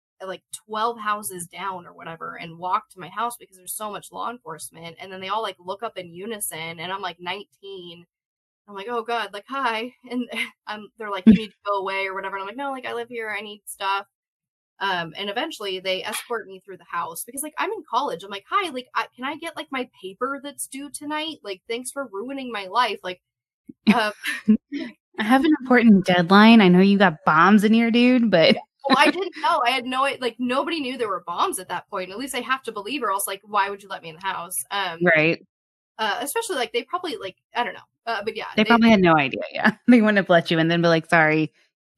12 houses down or whatever and walk to my house because there's so much law enforcement. And then they all like look up in unison and I'm like 19. I'm like, oh God, like, hi. And they're like, you need to go away or whatever. And I'm like, no, like, I live here. I need stuff. And eventually they escort me through the house because like, I'm in college. I'm like, hi, like, can I get like my paper that's due tonight? Like, thanks for ruining my life. Like, I have an important deadline. I know you got bombs in here, dude, but. Well, I didn't know. I had like, nobody knew there were bombs at that point. At least I have to believe, or else like, why would you let me in the house? Right. Especially like, they probably like, I don't know. But yeah. They probably had no idea. Yeah. They wouldn't have let you and then be like, sorry,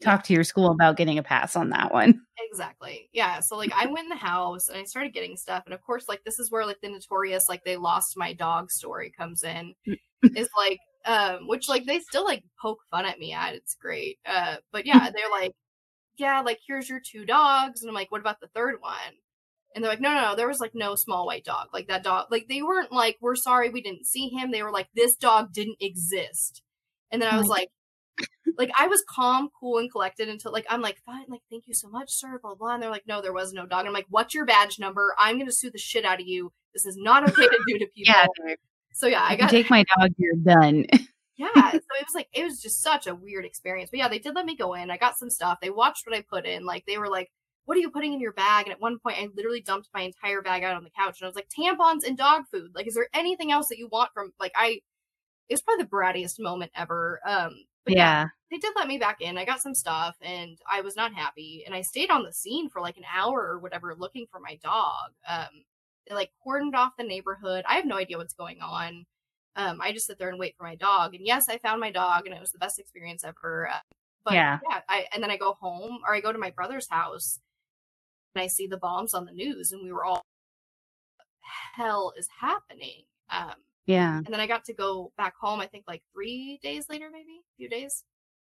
talk to your school about getting a pass on that one. Exactly. Yeah. So like I went in the house and I started getting stuff. And of course, like this is where like the notorious, like they lost my dog story comes in. Is like, which like they still like poke fun at me at. It's great. But yeah, they're like, yeah, like here's your 2 dogs. And I'm like, what about the 3rd one? And they're like, no, there was like no small white dog. Like that dog, like they weren't like, we're sorry we didn't see him. They were like, this dog didn't exist. And then I was like I was calm, cool, and collected until like, I'm like, fine, like, thank you so much, sir, blah, blah. And they're like, no, there was no dog. And I'm like, what's your badge number? I'm going to sue the shit out of you. This is not okay to do to people. Yeah. So yeah, I got take my dog, you're done. Yeah. So it was just such a weird experience. But yeah, they did let me go in. I got some stuff. They watched what I put in. Like they were like, what are you putting in your bag? And at one point I literally dumped my entire bag out on the couch and I was like, tampons and dog food. Like, is there anything else that you want from it's probably the brattiest moment ever. But yeah, they did let me back in. I got some stuff and I was not happy. And I stayed on the scene for like an hour or whatever looking for my dog. They like cordoned off the neighborhood. I have no idea what's going on. I just sit there and wait for my dog. And yes, I found my dog and it was the best experience ever. But yeah, and then I go home or I go to my brother's house and I see the bombs on the news and we were all, what the hell is happening? Yeah. And then I got to go back home, I think like 3 days later, maybe a few days.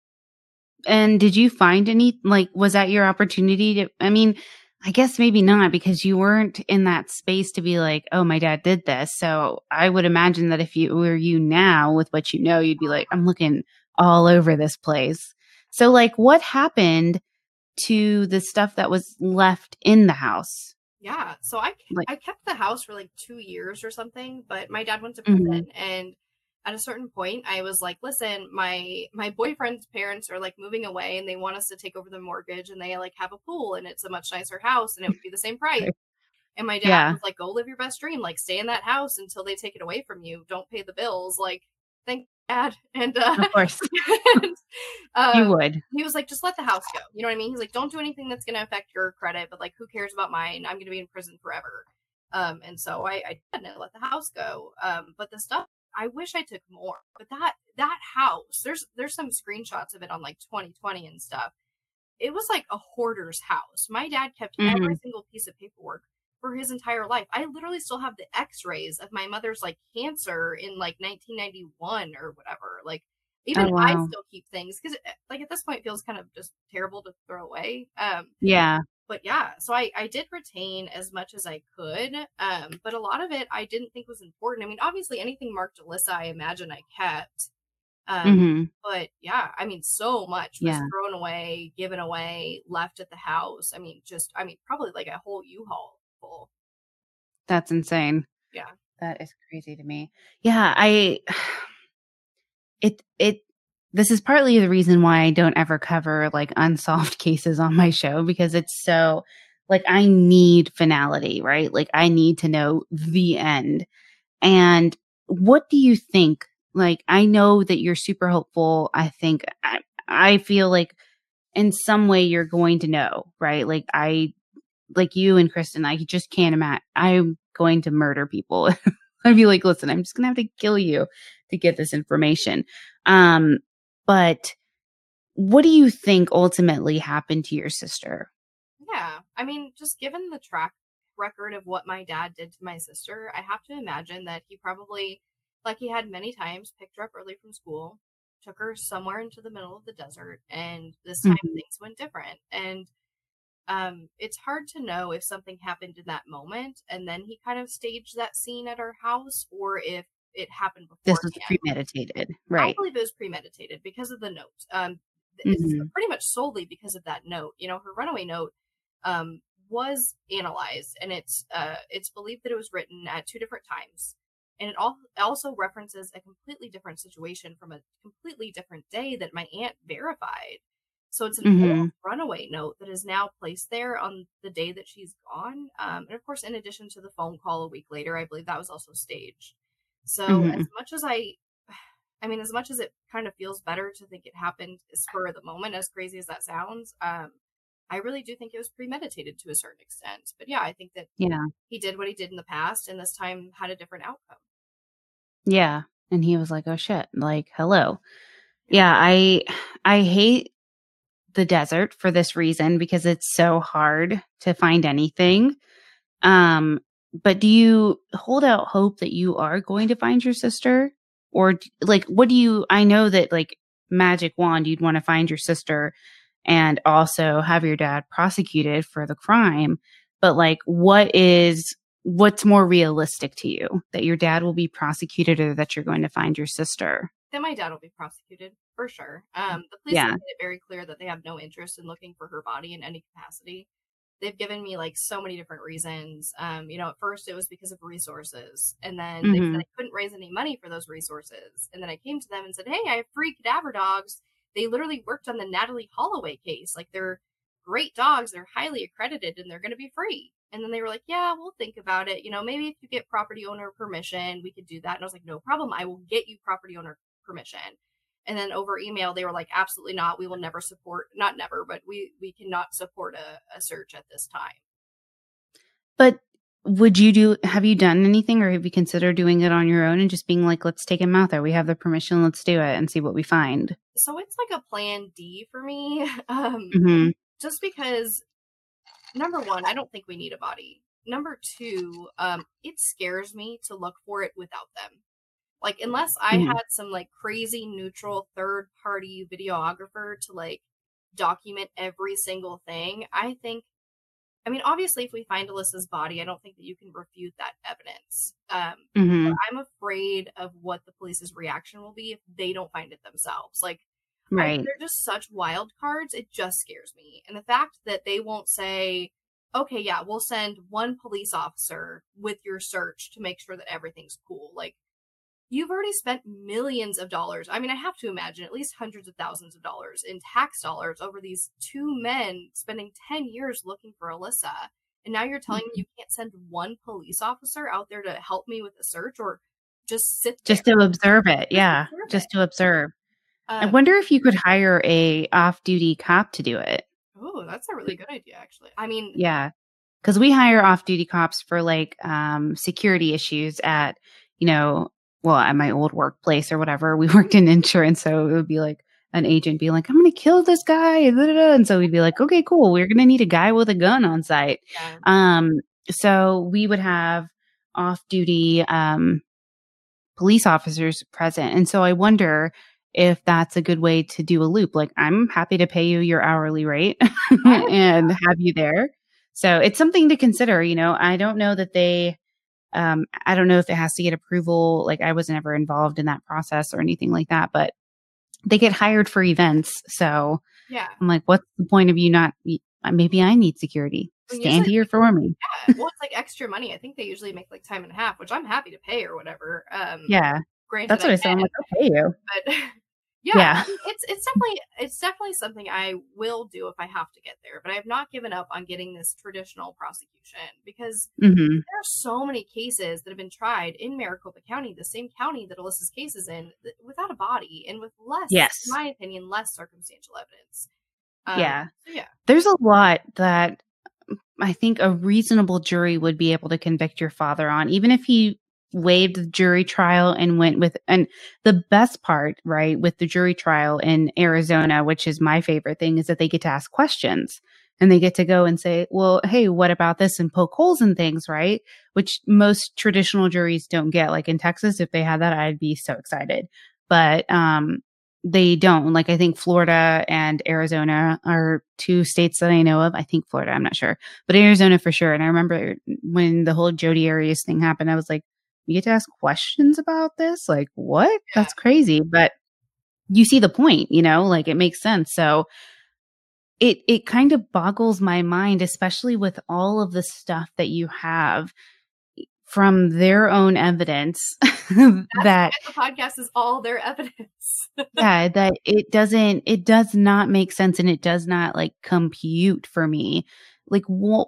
And did you find any, like, was that your opportunity to, I mean, I guess maybe not because you weren't in that space to be like, oh, my dad did this. So I would imagine that if you were you now with what you know, you'd be like, I'm looking all over this place. So like what happened to the stuff that was left in the house? Yeah. So I kept the house for like 2 years or something, but my dad went to prison and at a certain point I was like, listen, my boyfriend's parents are like moving away and they want us to take over the mortgage and they like have a pool and it's a much nicer house and it would be the same price. And my dad was like, go live your best dream. Like stay in that house until they take it away from you. Don't pay the bills. Like, thank Dad. And of course. You would. He was like, just let the house go. You know what I mean? He's like, don't do anything that's going to affect your credit, but like, who cares about mine? I'm going to be in prison forever. And so I didn't let the house go. But the stuff, I wish I took more, but that house, there's some screenshots of it on like 2020 and stuff. It was like a hoarder's house. My dad kept every single piece of paperwork for his entire life. I literally still have the x-rays of my mother's like cancer in like 1991 or whatever. Like even I still keep things because like at this point it feels kind of just terrible to throw away. Yeah. But yeah, so I did retain as much as I could. But a lot of it I didn't think was important. I mean, obviously anything marked Alyssa, I imagine I kept. But yeah, I mean, so much was thrown away, given away, left at the house. I mean, probably like a whole U-Haul full. That's insane. Yeah. That is crazy to me. Yeah, this is partly the reason why I don't ever cover like unsolved cases on my show because it's so like I need finality, right? Like I need to know the end. And what do you think? Like I know that you're super hopeful. I think I feel like in some way you're going to know, right? Like you and Kristen, I just can't imagine. I'm going to murder people. I'd be like, listen, I'm just going to have to kill you to get this information. But what do you think ultimately happened to your sister? Yeah. I mean, just given the track record of what my dad did to my sister, I have to imagine that he probably, like he had many times, picked her up early from school, took her somewhere into the middle of the desert, and this time things went different. And it's hard to know if something happened in that moment and then he kind of staged that scene at our house or if it happened before. This was premeditated, right? I believe it was premeditated because of the note. It's pretty much solely because of that note. You know, her runaway note was analyzed, and it's believed that it was written at 2 different times, and it also references a completely different situation from a completely different day that my aunt verified. So it's an old runaway note that is now placed there on the day that she's gone. And of course, in addition to the phone call a week later, I believe that was also staged. So as much as as much as it kind of feels better to think it happened spur of the moment, as crazy as that sounds, I really do think it was premeditated to a certain extent. But yeah, I think that he did what he did in the past and this time had a different outcome. Yeah. And he was like, oh shit, like, hello. Yeah. I hate the desert for this reason, because it's so hard to find anything. But do you hold out hope that you are going to find your sister? Or like, I know that like magic wand, you'd want to find your sister and also have your dad prosecuted for the crime. But like, what's more realistic to you, that your dad will be prosecuted or that you're going to find your sister? That my dad will be prosecuted for sure. The police have made it very clear that they have no interest in looking for her body in any capacity. They've given me like so many different reasons. At first it was because of resources, and then they said I couldn't raise any money for those resources. And then I came to them and said, hey, I have free cadaver dogs. They literally worked on the Natalie Holloway case. Like, they're great dogs. They're highly accredited and they're going to be free. And then they were like, yeah, we'll think about it. Maybe if you get property owner permission, we could do that. And I was like, no problem. I will get you property owner permission. And then over email, they were like, absolutely not. We will never support, not never, but we cannot support a search at this time. But have you done anything, or have you considered doing it on your own and just being like, let's take him out there. We have the permission. Let's do it and see what we find. So it's like a plan D for me. Just because, number one, I don't think we need a body. Number two, it scares me to look for it without them. Like, unless I had some like crazy neutral third party videographer to like document every single thing, obviously if we find Alyssa's body, I don't think that you can refute that evidence. But I'm afraid of what the police's reaction will be if they don't find it themselves. Like, they're just such wild cards. It just scares me. And the fact that they won't say, okay, yeah, we'll send one police officer with your search to make sure that everything's cool. Like, you've already spent millions of dollars. I have to imagine at least hundreds of thousands of dollars in tax dollars over these two men spending 10 years looking for Alyssa. And now you're telling me you can't send one police officer out there to help me with the search, or just sit there? Just to observe it. Yeah. Just to observe. I wonder if you could hire a off-duty cop to do it. Oh, that's a really good idea, actually. Yeah. Because we hire off-duty cops for like security issues at, at my old workplace or whatever. We worked in insurance, so it would be like an agent be like, I'm going to kill this guy. And so we'd be like, okay, cool. We're going to need a guy with a gun on site. Yeah. So we would have off-duty police officers present. And so I wonder if that's a good way to do a loop. Like, I'm happy to pay you your hourly rate and have you there. So it's something to consider. I don't know that I don't know if it has to get approval. Like, I was never involved in that process or anything like that, but they get hired for events. So yeah, I'm like, what's the point of you not? Maybe I need security. Stand here for me. Yeah. Well, it's like extra money. I think they usually make like time and a half, which I'm happy to pay or whatever. Yeah. Granted, that's what I said. I'm like, I'll pay you. But yeah. It's definitely something I will do if I have to get there. But I have not given up on getting this traditional prosecution, because there are so many cases that have been tried in Maricopa County, the same county that Alyssa's case is in, without a body and with less, in my opinion, less circumstantial evidence. There's a lot that I think a reasonable jury would be able to convict your father on, even if he waived the jury trial and went with, and the best part, right, with the jury trial in Arizona, which is my favorite thing, is that they get to ask questions and they get to go and say, well, hey, what about this? And poke holes in things, right? Which most traditional juries don't get. Like in Texas, if they had that, I'd be so excited. But they don't. Like, I think Florida and Arizona are two states that I know of. I think Florida, I'm not sure, but Arizona for sure. And I remember when the whole Jodi Arias thing happened, I was like, you get to ask questions about this? Like, what? Yeah. That's crazy. But you see the point, like it makes sense. So it kind of boggles my mind, especially with all of the stuff that you have from their own evidence that the podcast is all their evidence. That it does not make sense, and it does not like compute for me. Like, what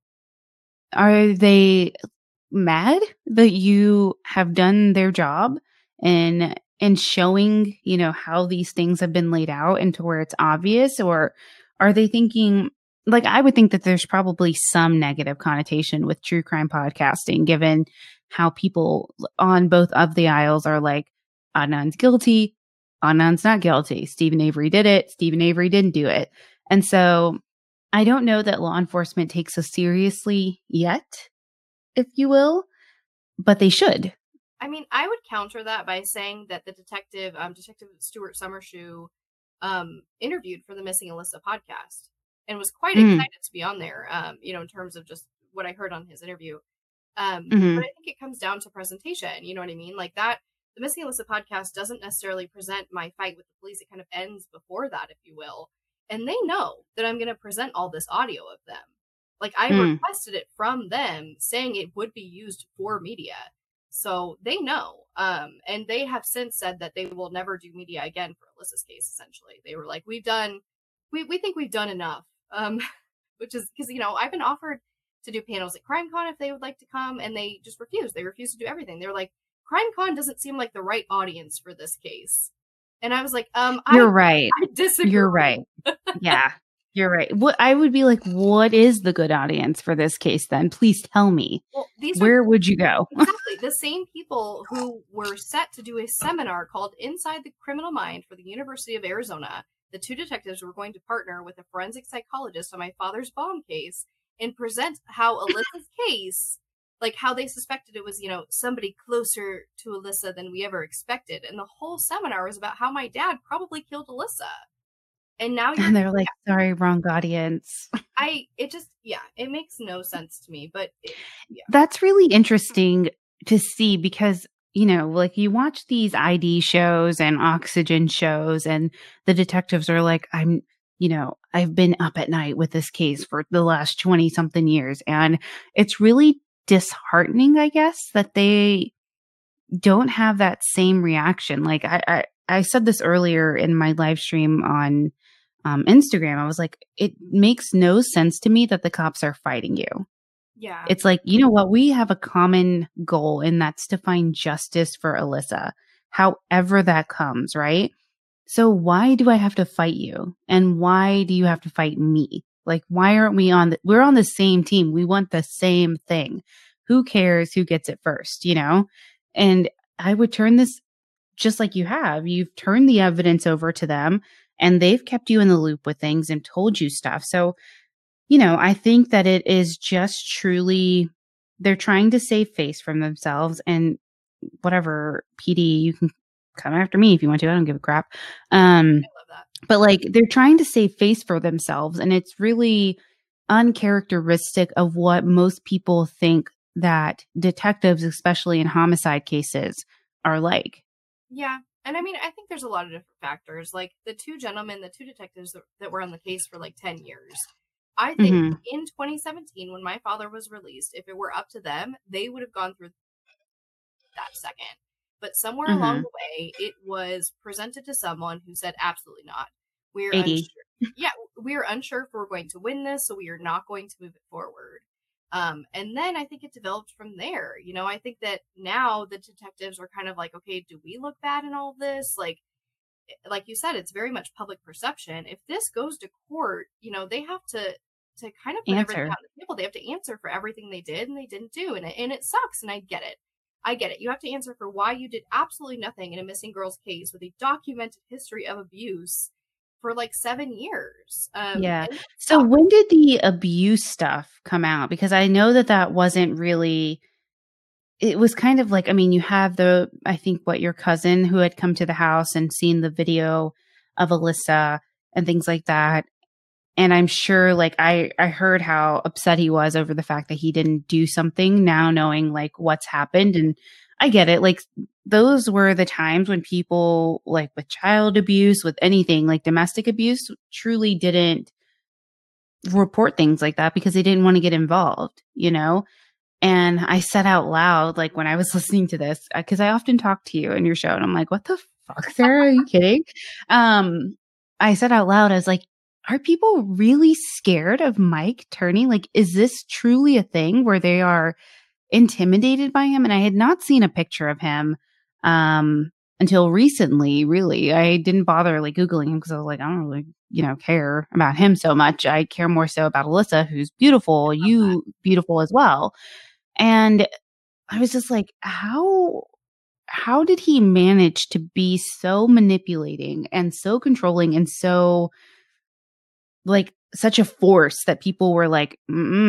are they mad that you have done their job and showing, how these things have been laid out and to where it's obvious? Or are they thinking, like, I would think that there's probably some negative connotation with true crime podcasting, given how people on both of the aisles are like, Adnan's guilty, Adnan's not guilty. Stephen Avery did it. Stephen Avery didn't do it. And so I don't know that law enforcement takes us seriously yet, if you will, but they should. I mean, I would counter that by saying that the detective, Detective Stuart Summershoe, interviewed for the Missing Alyssa podcast and was quite excited to be on there, in terms of just what I heard on his interview. But I think it comes down to presentation. You know what I mean? Like that, the Missing Alyssa podcast doesn't necessarily present my fight with the police. It kind of ends before that, if you will. And they know that I'm going to present all this audio of them. Like I requested it from them saying it would be used for media. So they know. And they have since said that they will never do media again for Alyssa's case, essentially. They were like, we think we've done enough. Which is because, I've been offered to do panels at CrimeCon if they would like to come, and they just refused. They refused to do everything. They were like, CrimeCon doesn't seem like the right audience for this case. And I was like, you're right. I disagree. You're right. Yeah, you're right. What I would be like, what is the good audience for this case then? Please tell me. Well, where would you go? Exactly. The same people who were set to do a seminar called Inside the Criminal Mind for the University of Arizona. The two detectives were going to partner with a forensic psychologist on my father's bomb case and present how Alyssa's case, like how they suspected it was, somebody closer to Alyssa than we ever expected. And the whole seminar was about how my dad probably killed Alyssa. And now they're like, sorry, wrong audience. It makes no sense to me. But that's really interesting to see because, like you watch these ID shows and Oxygen shows and the detectives are like, I've been up at night with this case for the last 20 something years. And it's really disheartening, I guess, that they don't have that same reaction. Like I said this earlier in my live stream on Instagram. I was like, it makes no sense to me that the cops are fighting you. Yeah. It's like, you know what? We have a common goal, and that's to find justice for Alyssa, however that comes, right? So why do I have to fight you? And why do you have to fight me? Like, why aren't we we're on the same team. We want the same thing. Who cares who gets it first, And I would turn this just like you have. You've turned the evidence over to them and they've kept you in the loop with things and told you stuff. So, I think that it is just truly, they're trying to save face from themselves and whatever, PD, you can come after me if you want to. I don't give a crap. I love that. But like they're trying to save face for themselves. And it's really uncharacteristic of what most people think that detectives, especially in homicide cases, are like. Yeah. And I mean, I think there's a lot of different factors. Like the two detectives that were on the case for like 10 years. I think in 2017, when my father was released, if it were up to them, they would have gone through that second. But somewhere along the way, it was presented to someone who said, absolutely not. We're unsure. Yeah, we're unsure if we're going to win this, so we are not going to move it forward. And then I think it developed from there. I think that now the detectives are kind of like, okay, do we look bad in all of this? Like you said, it's very much public perception. If this goes to court, they have to kind of put everything out on the table. They have to answer for everything they did and they didn't do. And it sucks. And I get it. You have to answer for why you did absolutely nothing in a missing girl's case with a documented history of abuse for like 7 years. Yeah. So when did the abuse stuff come out? Because I know that wasn't really, it was kind of like, I mean, you have I think your cousin who had come to the house and seen the video of Alyssa and things like that. And I'm sure like I heard how upset he was over the fact that he didn't do something, now knowing like what's happened. And I get it. Like those were the times when people like with child abuse, with anything like domestic abuse, truly didn't report things like that because they didn't want to get involved, And I said out loud, like when I was listening to this, because I often talk to you in your show and I'm like, what the fuck, Sarah? Are you kidding? I said out loud, I was like, are people really scared of Mike Turney? Like, is this truly a thing where they are intimidated by him? And I had not seen a picture of him until recently, really. I didn't bother like Googling him because I was like, I don't really, care about him so much. I care more so about Alyssa, who's beautiful, you beautiful as well. And I was just like, how how did he manage to be so manipulating and so controlling and so like such a force that people were like,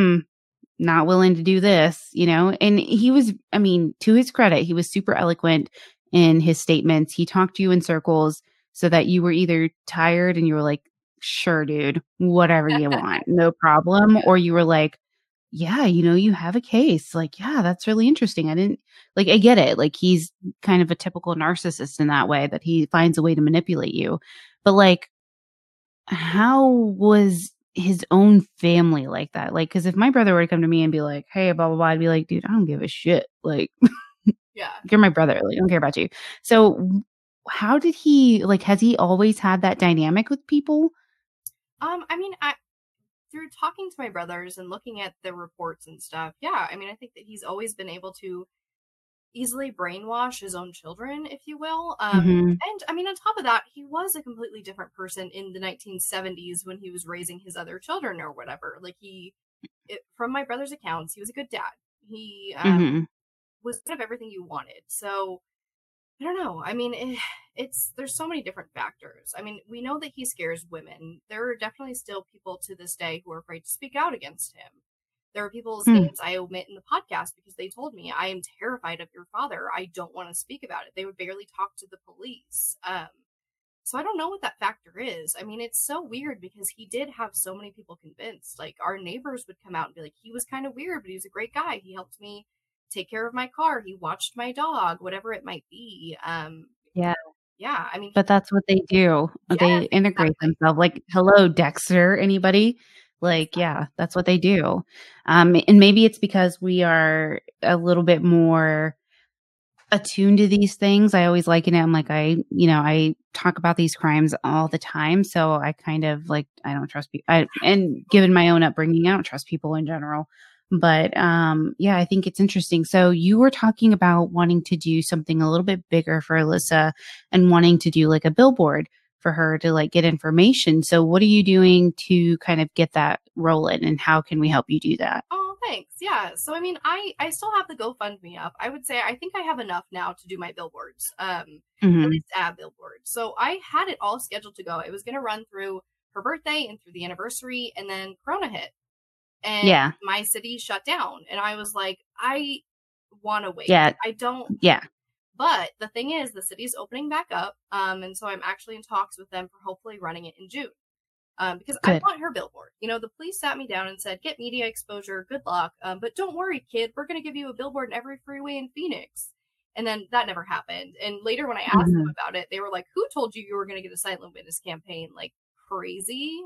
not willing to do this, you know? And he was, I mean, to his credit, he was super eloquent in his statements. He talked to you in circles so that you were either tired and you were like, sure, dude, whatever you want, no problem. Or you were like, yeah, you know, you have a case. Like, yeah, that's really interesting. I get it. Like, he's kind of a typical narcissist in that way, that he finds a way to manipulate you. But like, how was his own family like that? Like, because if my brother were to come to me and be like, hey, blah, blah, blah, I'd be like, dude, I don't give a shit. Like, Yeah. you're my brother. Like, I don't care about you. So how did he, like, has he always had that dynamic with people? I mean, through talking to my brothers and looking at the reports and stuff, yeah, I mean, I think that he's always been able to easily brainwash his own children, if you will. And I mean, on top of that, he was a completely different person in the 1970s when he was raising his other children or whatever. Like, from my brother's accounts, he was a good dad. He was kind of everything you wanted. So I don't know. I mean, there's so many different factors. I mean, we know that he scares women. There are definitely still people to this day who are afraid to speak out against him. There are people's names I omit in the podcast because they told me, I am terrified of your father. I don't want to speak about it. They would barely talk to the police. So I don't know what that factor is. I mean, it's so weird because he did have so many people convinced. Like, our neighbors would come out and be like, he was kind of weird, but he was a great guy. He helped me take care of my car. He watched my dog, whatever it might be. Yeah. Yeah. I mean, but that's what they do. Yeah, they integrate themselves. Like, hello, Dexter, anybody? Like, yeah, that's what they do. And maybe it's because we are a little bit more attuned to these things. I always liken it. I'm like, I talk about these crimes all the time. So I kind of like, I don't trust people. And given my own upbringing, I don't trust people in general. But yeah, I think it's interesting. So you were talking about wanting to do something a little bit bigger for Alyssa and wanting to do like a billboard for her to like get information. So what are you doing to kind of get that rolling, and how can we help you do that? Oh, thanks. Yeah. So, I mean, I still have the GoFundMe up. I would say I think I have enough now to do my billboards, at least ad billboards. So I had it all scheduled to go. It was going to run through her birthday and through the anniversary, and then Corona hit. And my city shut down. And I was like, I want to wait. Yeah. I don't. Yeah. But the thing is, the city's opening back up. And so I'm actually in talks with them for hopefully running it in June. Because I want her billboard. You know, the police sat me down and said, get media exposure. Good luck. But don't worry, kid. We're going to give you a billboard in every freeway in Phoenix. And then that never happened. And later when I asked them about it, they were like, who told you were going to get a silent witness campaign? Like, crazy.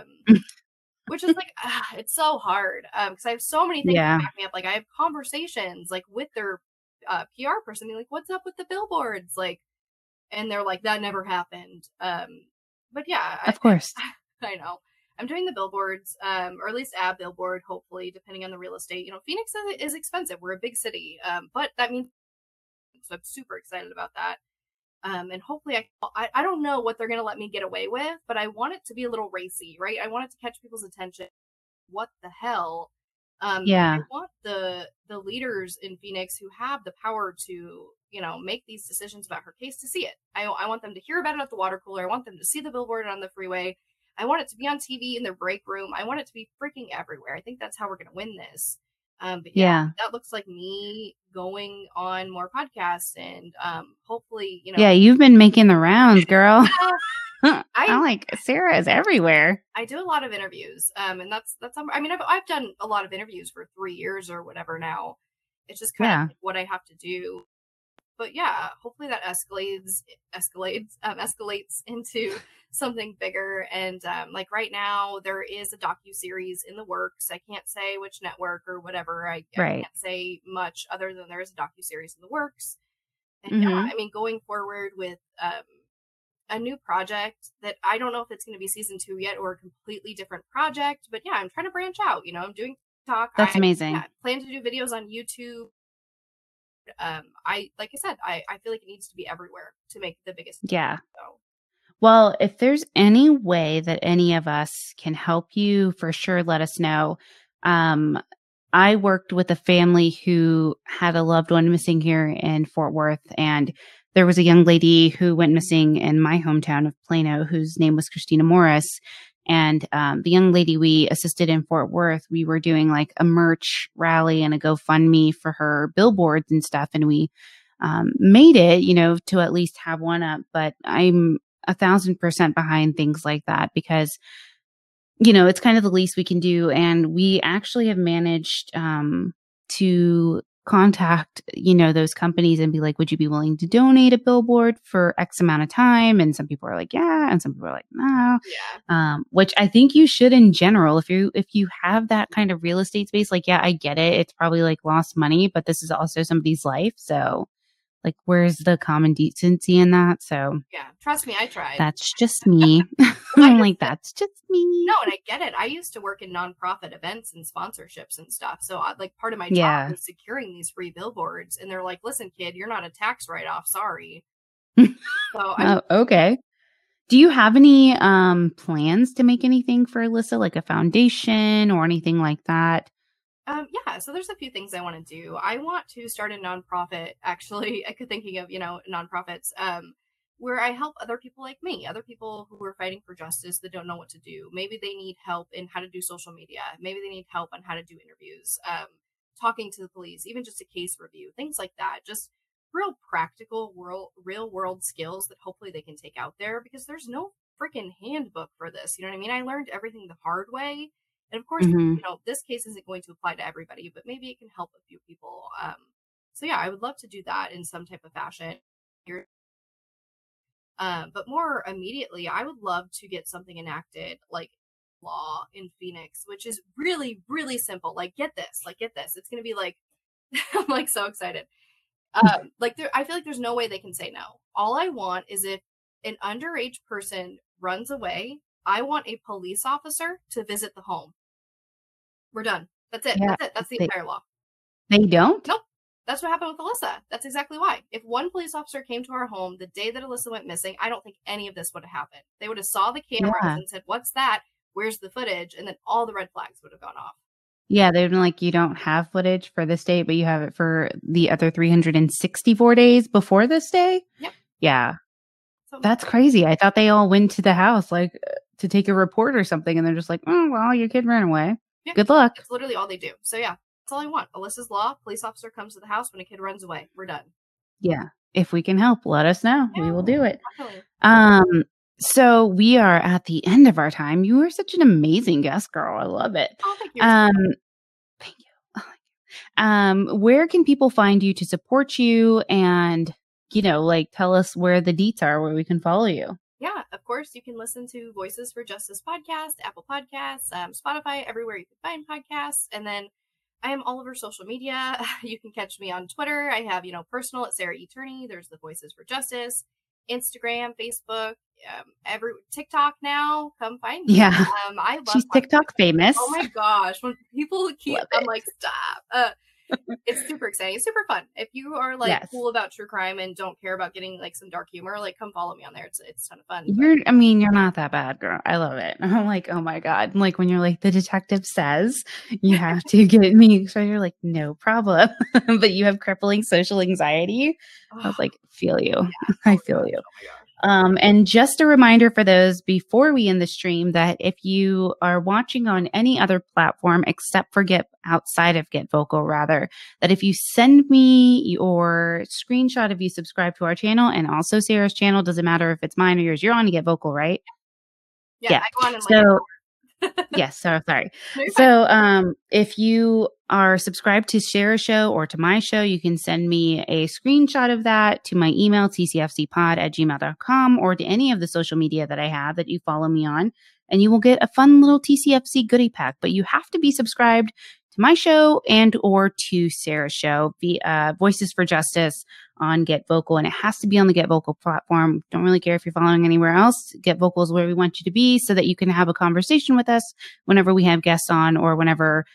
Which is like, it's so hard. Because I have so many things to back me up. Like, I have conversations like with their PR person, being like, what's up with the billboards? Like, and they're like, that never happened. But yeah, of course. I know. I'm doing the billboards, or at least ad billboard, hopefully, depending on the real estate. You know, Phoenix is expensive. We're a big city. But that means, so I'm super excited about that. And hopefully I don't know what they're going to let me get away with, but I want it to be a little racy, right? I want it to catch people's attention. What the hell? I want the leaders in Phoenix who have the power to, you know, make these decisions about her case to see it. I want them to hear about it at the water cooler. I want them to see the billboard on the freeway. I want it to be on TV in their break room. I want it to be freaking everywhere. I think that's how we're going to win this. But yeah, that looks like me going on more podcasts and hopefully, you know. Yeah, you've been making the rounds, girl. I'm like, Sarah is everywhere. I do a lot of interviews, and that's. I mean, I've done a lot of interviews for 3 years or whatever now. It's just kind of like what I have to do. But yeah, hopefully that escalates into something bigger. And like right now, there is a docuseries in the works. I can't say which network or whatever. I can't say much other than there is a docuseries in the works. And yeah, I mean, going forward with a new project that I don't know if it's going to be season 2 yet or a completely different project. But yeah, I'm trying to branch out. You know, I'm doing TikTok. That's amazing. I plan to do videos on YouTube. Like I said, I feel like it needs to be everywhere to make the biggest impact, so. Well, if there's any way that any of us can help you, for sure let us know. I worked with a family who had a loved one missing here in Fort Worth, and there was a young lady who went missing in my hometown of Plano, whose name was Christina Morris. And the young lady we assisted in Fort Worth, we were doing like a merch rally and a GoFundMe for her billboards and stuff. And we made it, to at least have one up. But I'm 1,000% behind things like that because it's kind of the least we can do. And we actually have managed to contact, those companies and be like, would you be willing to donate a billboard for X amount of time? And some people are like, yeah. And some people are like, no. Yeah. Which I think you should in general. If you have that kind of real estate space, like, yeah, I get it. It's probably like lost money, but this is also somebody's life. So like, where's the common decency in that? So yeah, trust me, I tried. That's just me. I'm like, that's just me. No, and I get it. I used to work in nonprofit events and sponsorships and stuff. So like part of my job was securing these free billboards. And they're like, listen, kid, you're not a tax write-off. Sorry. So okay. Do you have any plans to make anything for Alyssa, like a foundation or anything like that? Yeah, so there's a few things I want to do. I want to start a nonprofit, actually. I could thinking of, nonprofits, where I help other people like me, other people who are fighting for justice that don't know what to do. Maybe they need help in how to do social media. Maybe they need help on how to do interviews, talking to the police, even just a case review, things like that. Just real practical real world skills that hopefully they can take out there because there's no freaking handbook for this. You know what I mean? I learned everything the hard way. And of course, this case isn't going to apply to everybody, but maybe it can help a few people. So yeah, I would love to do that in some type of fashion. But more immediately, I would love to get something enacted like law in Phoenix, which is really, really simple. Like, get this. It's going to be like, I'm like so excited. I feel like there's no way they can say no. All I want is if an underage person runs away, I want a police officer to visit the home. We're done. That's it. Yeah, That's the entire law. They don't? Nope. That's what happened with Alyssa. That's exactly why. If one police officer came to our home the day that Alyssa went missing, I don't think any of this would have happened. They would have saw the cameras and said, what's that? Where's the footage? And then all the red flags would have gone off. Yeah, they've been like, you don't have footage for this date, but you have it for the other 364 days before this day? Yep. Yeah. That's crazy. I thought they all went to the house like to take a report or something, and they're just like, oh, well, your kid ran away. Yeah, good luck. That's literally all they do. So yeah, that's all I want. Alyssa's law, police officer comes to the house when a kid runs away. We're done. Yeah. If we can help, let us know. Yeah, we will do it. Definitely. So we are at the end of our time. You were such an amazing guest, girl. I love it. Oh, thank you. Thank you. Oh, where can people find you to support you and, tell us where the deets are, where we can follow you? Yeah, of course, you can listen to Voices for Justice podcast, Apple Podcasts, Spotify, everywhere you can find podcasts. And then I am all over social media. You can catch me on Twitter. I have, personal at Sarah E. Turney. There's the Voices for Justice, Instagram, Facebook, every TikTok now. Come find me. Yeah. I love She's TikTok famous. Oh my gosh. When people keep, I'm like, stop. It's super exciting. It's super fun. If you are cool about true crime and don't care about getting some dark humor, come follow me on there. It's a ton of fun. You're not that bad, girl. I love it. I'm like, oh my God. Like when you're like, the detective says you have to get me. So you're like, no problem. But you have crippling social anxiety. I was like, feel you. Yeah. I feel you. And just a reminder for those before we end the stream that if you are watching on any other platform except for outside of Get Vocal, rather, that if you send me your screenshot of you subscribe to our channel and also Sarah's channel, doesn't matter if it's mine or yours, you're on Get Vocal, right? Yeah. I go on and yes. So sorry. So, if you are subscribed to Share a Show or to my show, you can send me a screenshot of that to my email, tcfcpod@gmail.com, or to any of the social media that I have that you follow me on, and you will get a fun little TCFC goodie pack. But you have to be subscribed to my show and or to Sarah's show, Voices for Justice on Get Vocal, and it has to be on the Get Vocal platform. Don't really care if you're following anywhere else. Get Vocal is where we want you to be so that you can have a conversation with us whenever we have guests on or whenever,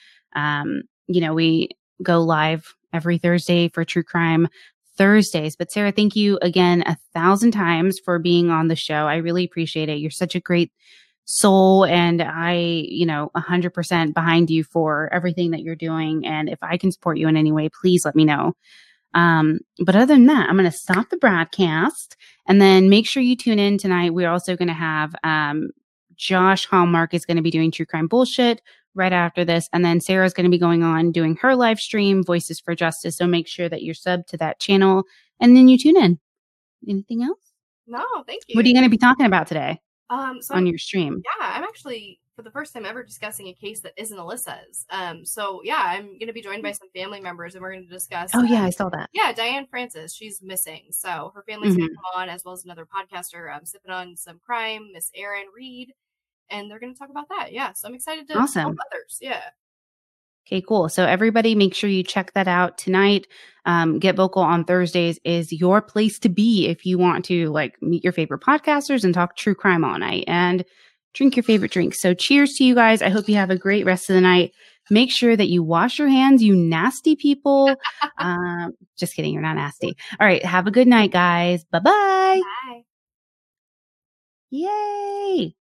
we go live every Thursday for True Crime Thursdays. But Sarah, thank you again 1,000 times for being on the show. I really appreciate it. You're such a great soul, and I, 100% behind you for everything that you're doing. And if I can support you in any way, please let me know. But other than that, I'm going to stop the broadcast, and then make sure you tune in tonight. We're also going to have, Josh Hallmark is going to be doing True Crime Bullshit right after this. And then Sarah's going to be going on doing her live stream, Voices for Justice. So make sure that you're subbed to that channel, and then you tune in. Anything else? No, thank you. What are you going to be talking about today so on your stream? Yeah, I'm actually, for the first time ever, discussing a case that isn't Alyssa's. So yeah, I'm going to be joined by some family members, and we're going to discuss. Oh yeah, I saw that. Yeah, Diane Francis, she's missing. So her family's going to come on, as well as another podcaster, sipping on some crime, Miss Erin Reed, and they're going to talk about that. Yeah, so I'm excited to help others. Yeah. Okay, cool. So everybody, make sure you check that out tonight. Get Vocal on Thursdays is your place to be if you want to meet your favorite podcasters and talk true crime all night and drink your favorite drink. So cheers to you guys. I hope you have a great rest of the night. Make sure that you wash your hands, you nasty people. Just kidding. You're not nasty. All right. Have a good night, guys. Bye-bye. Bye. Yay.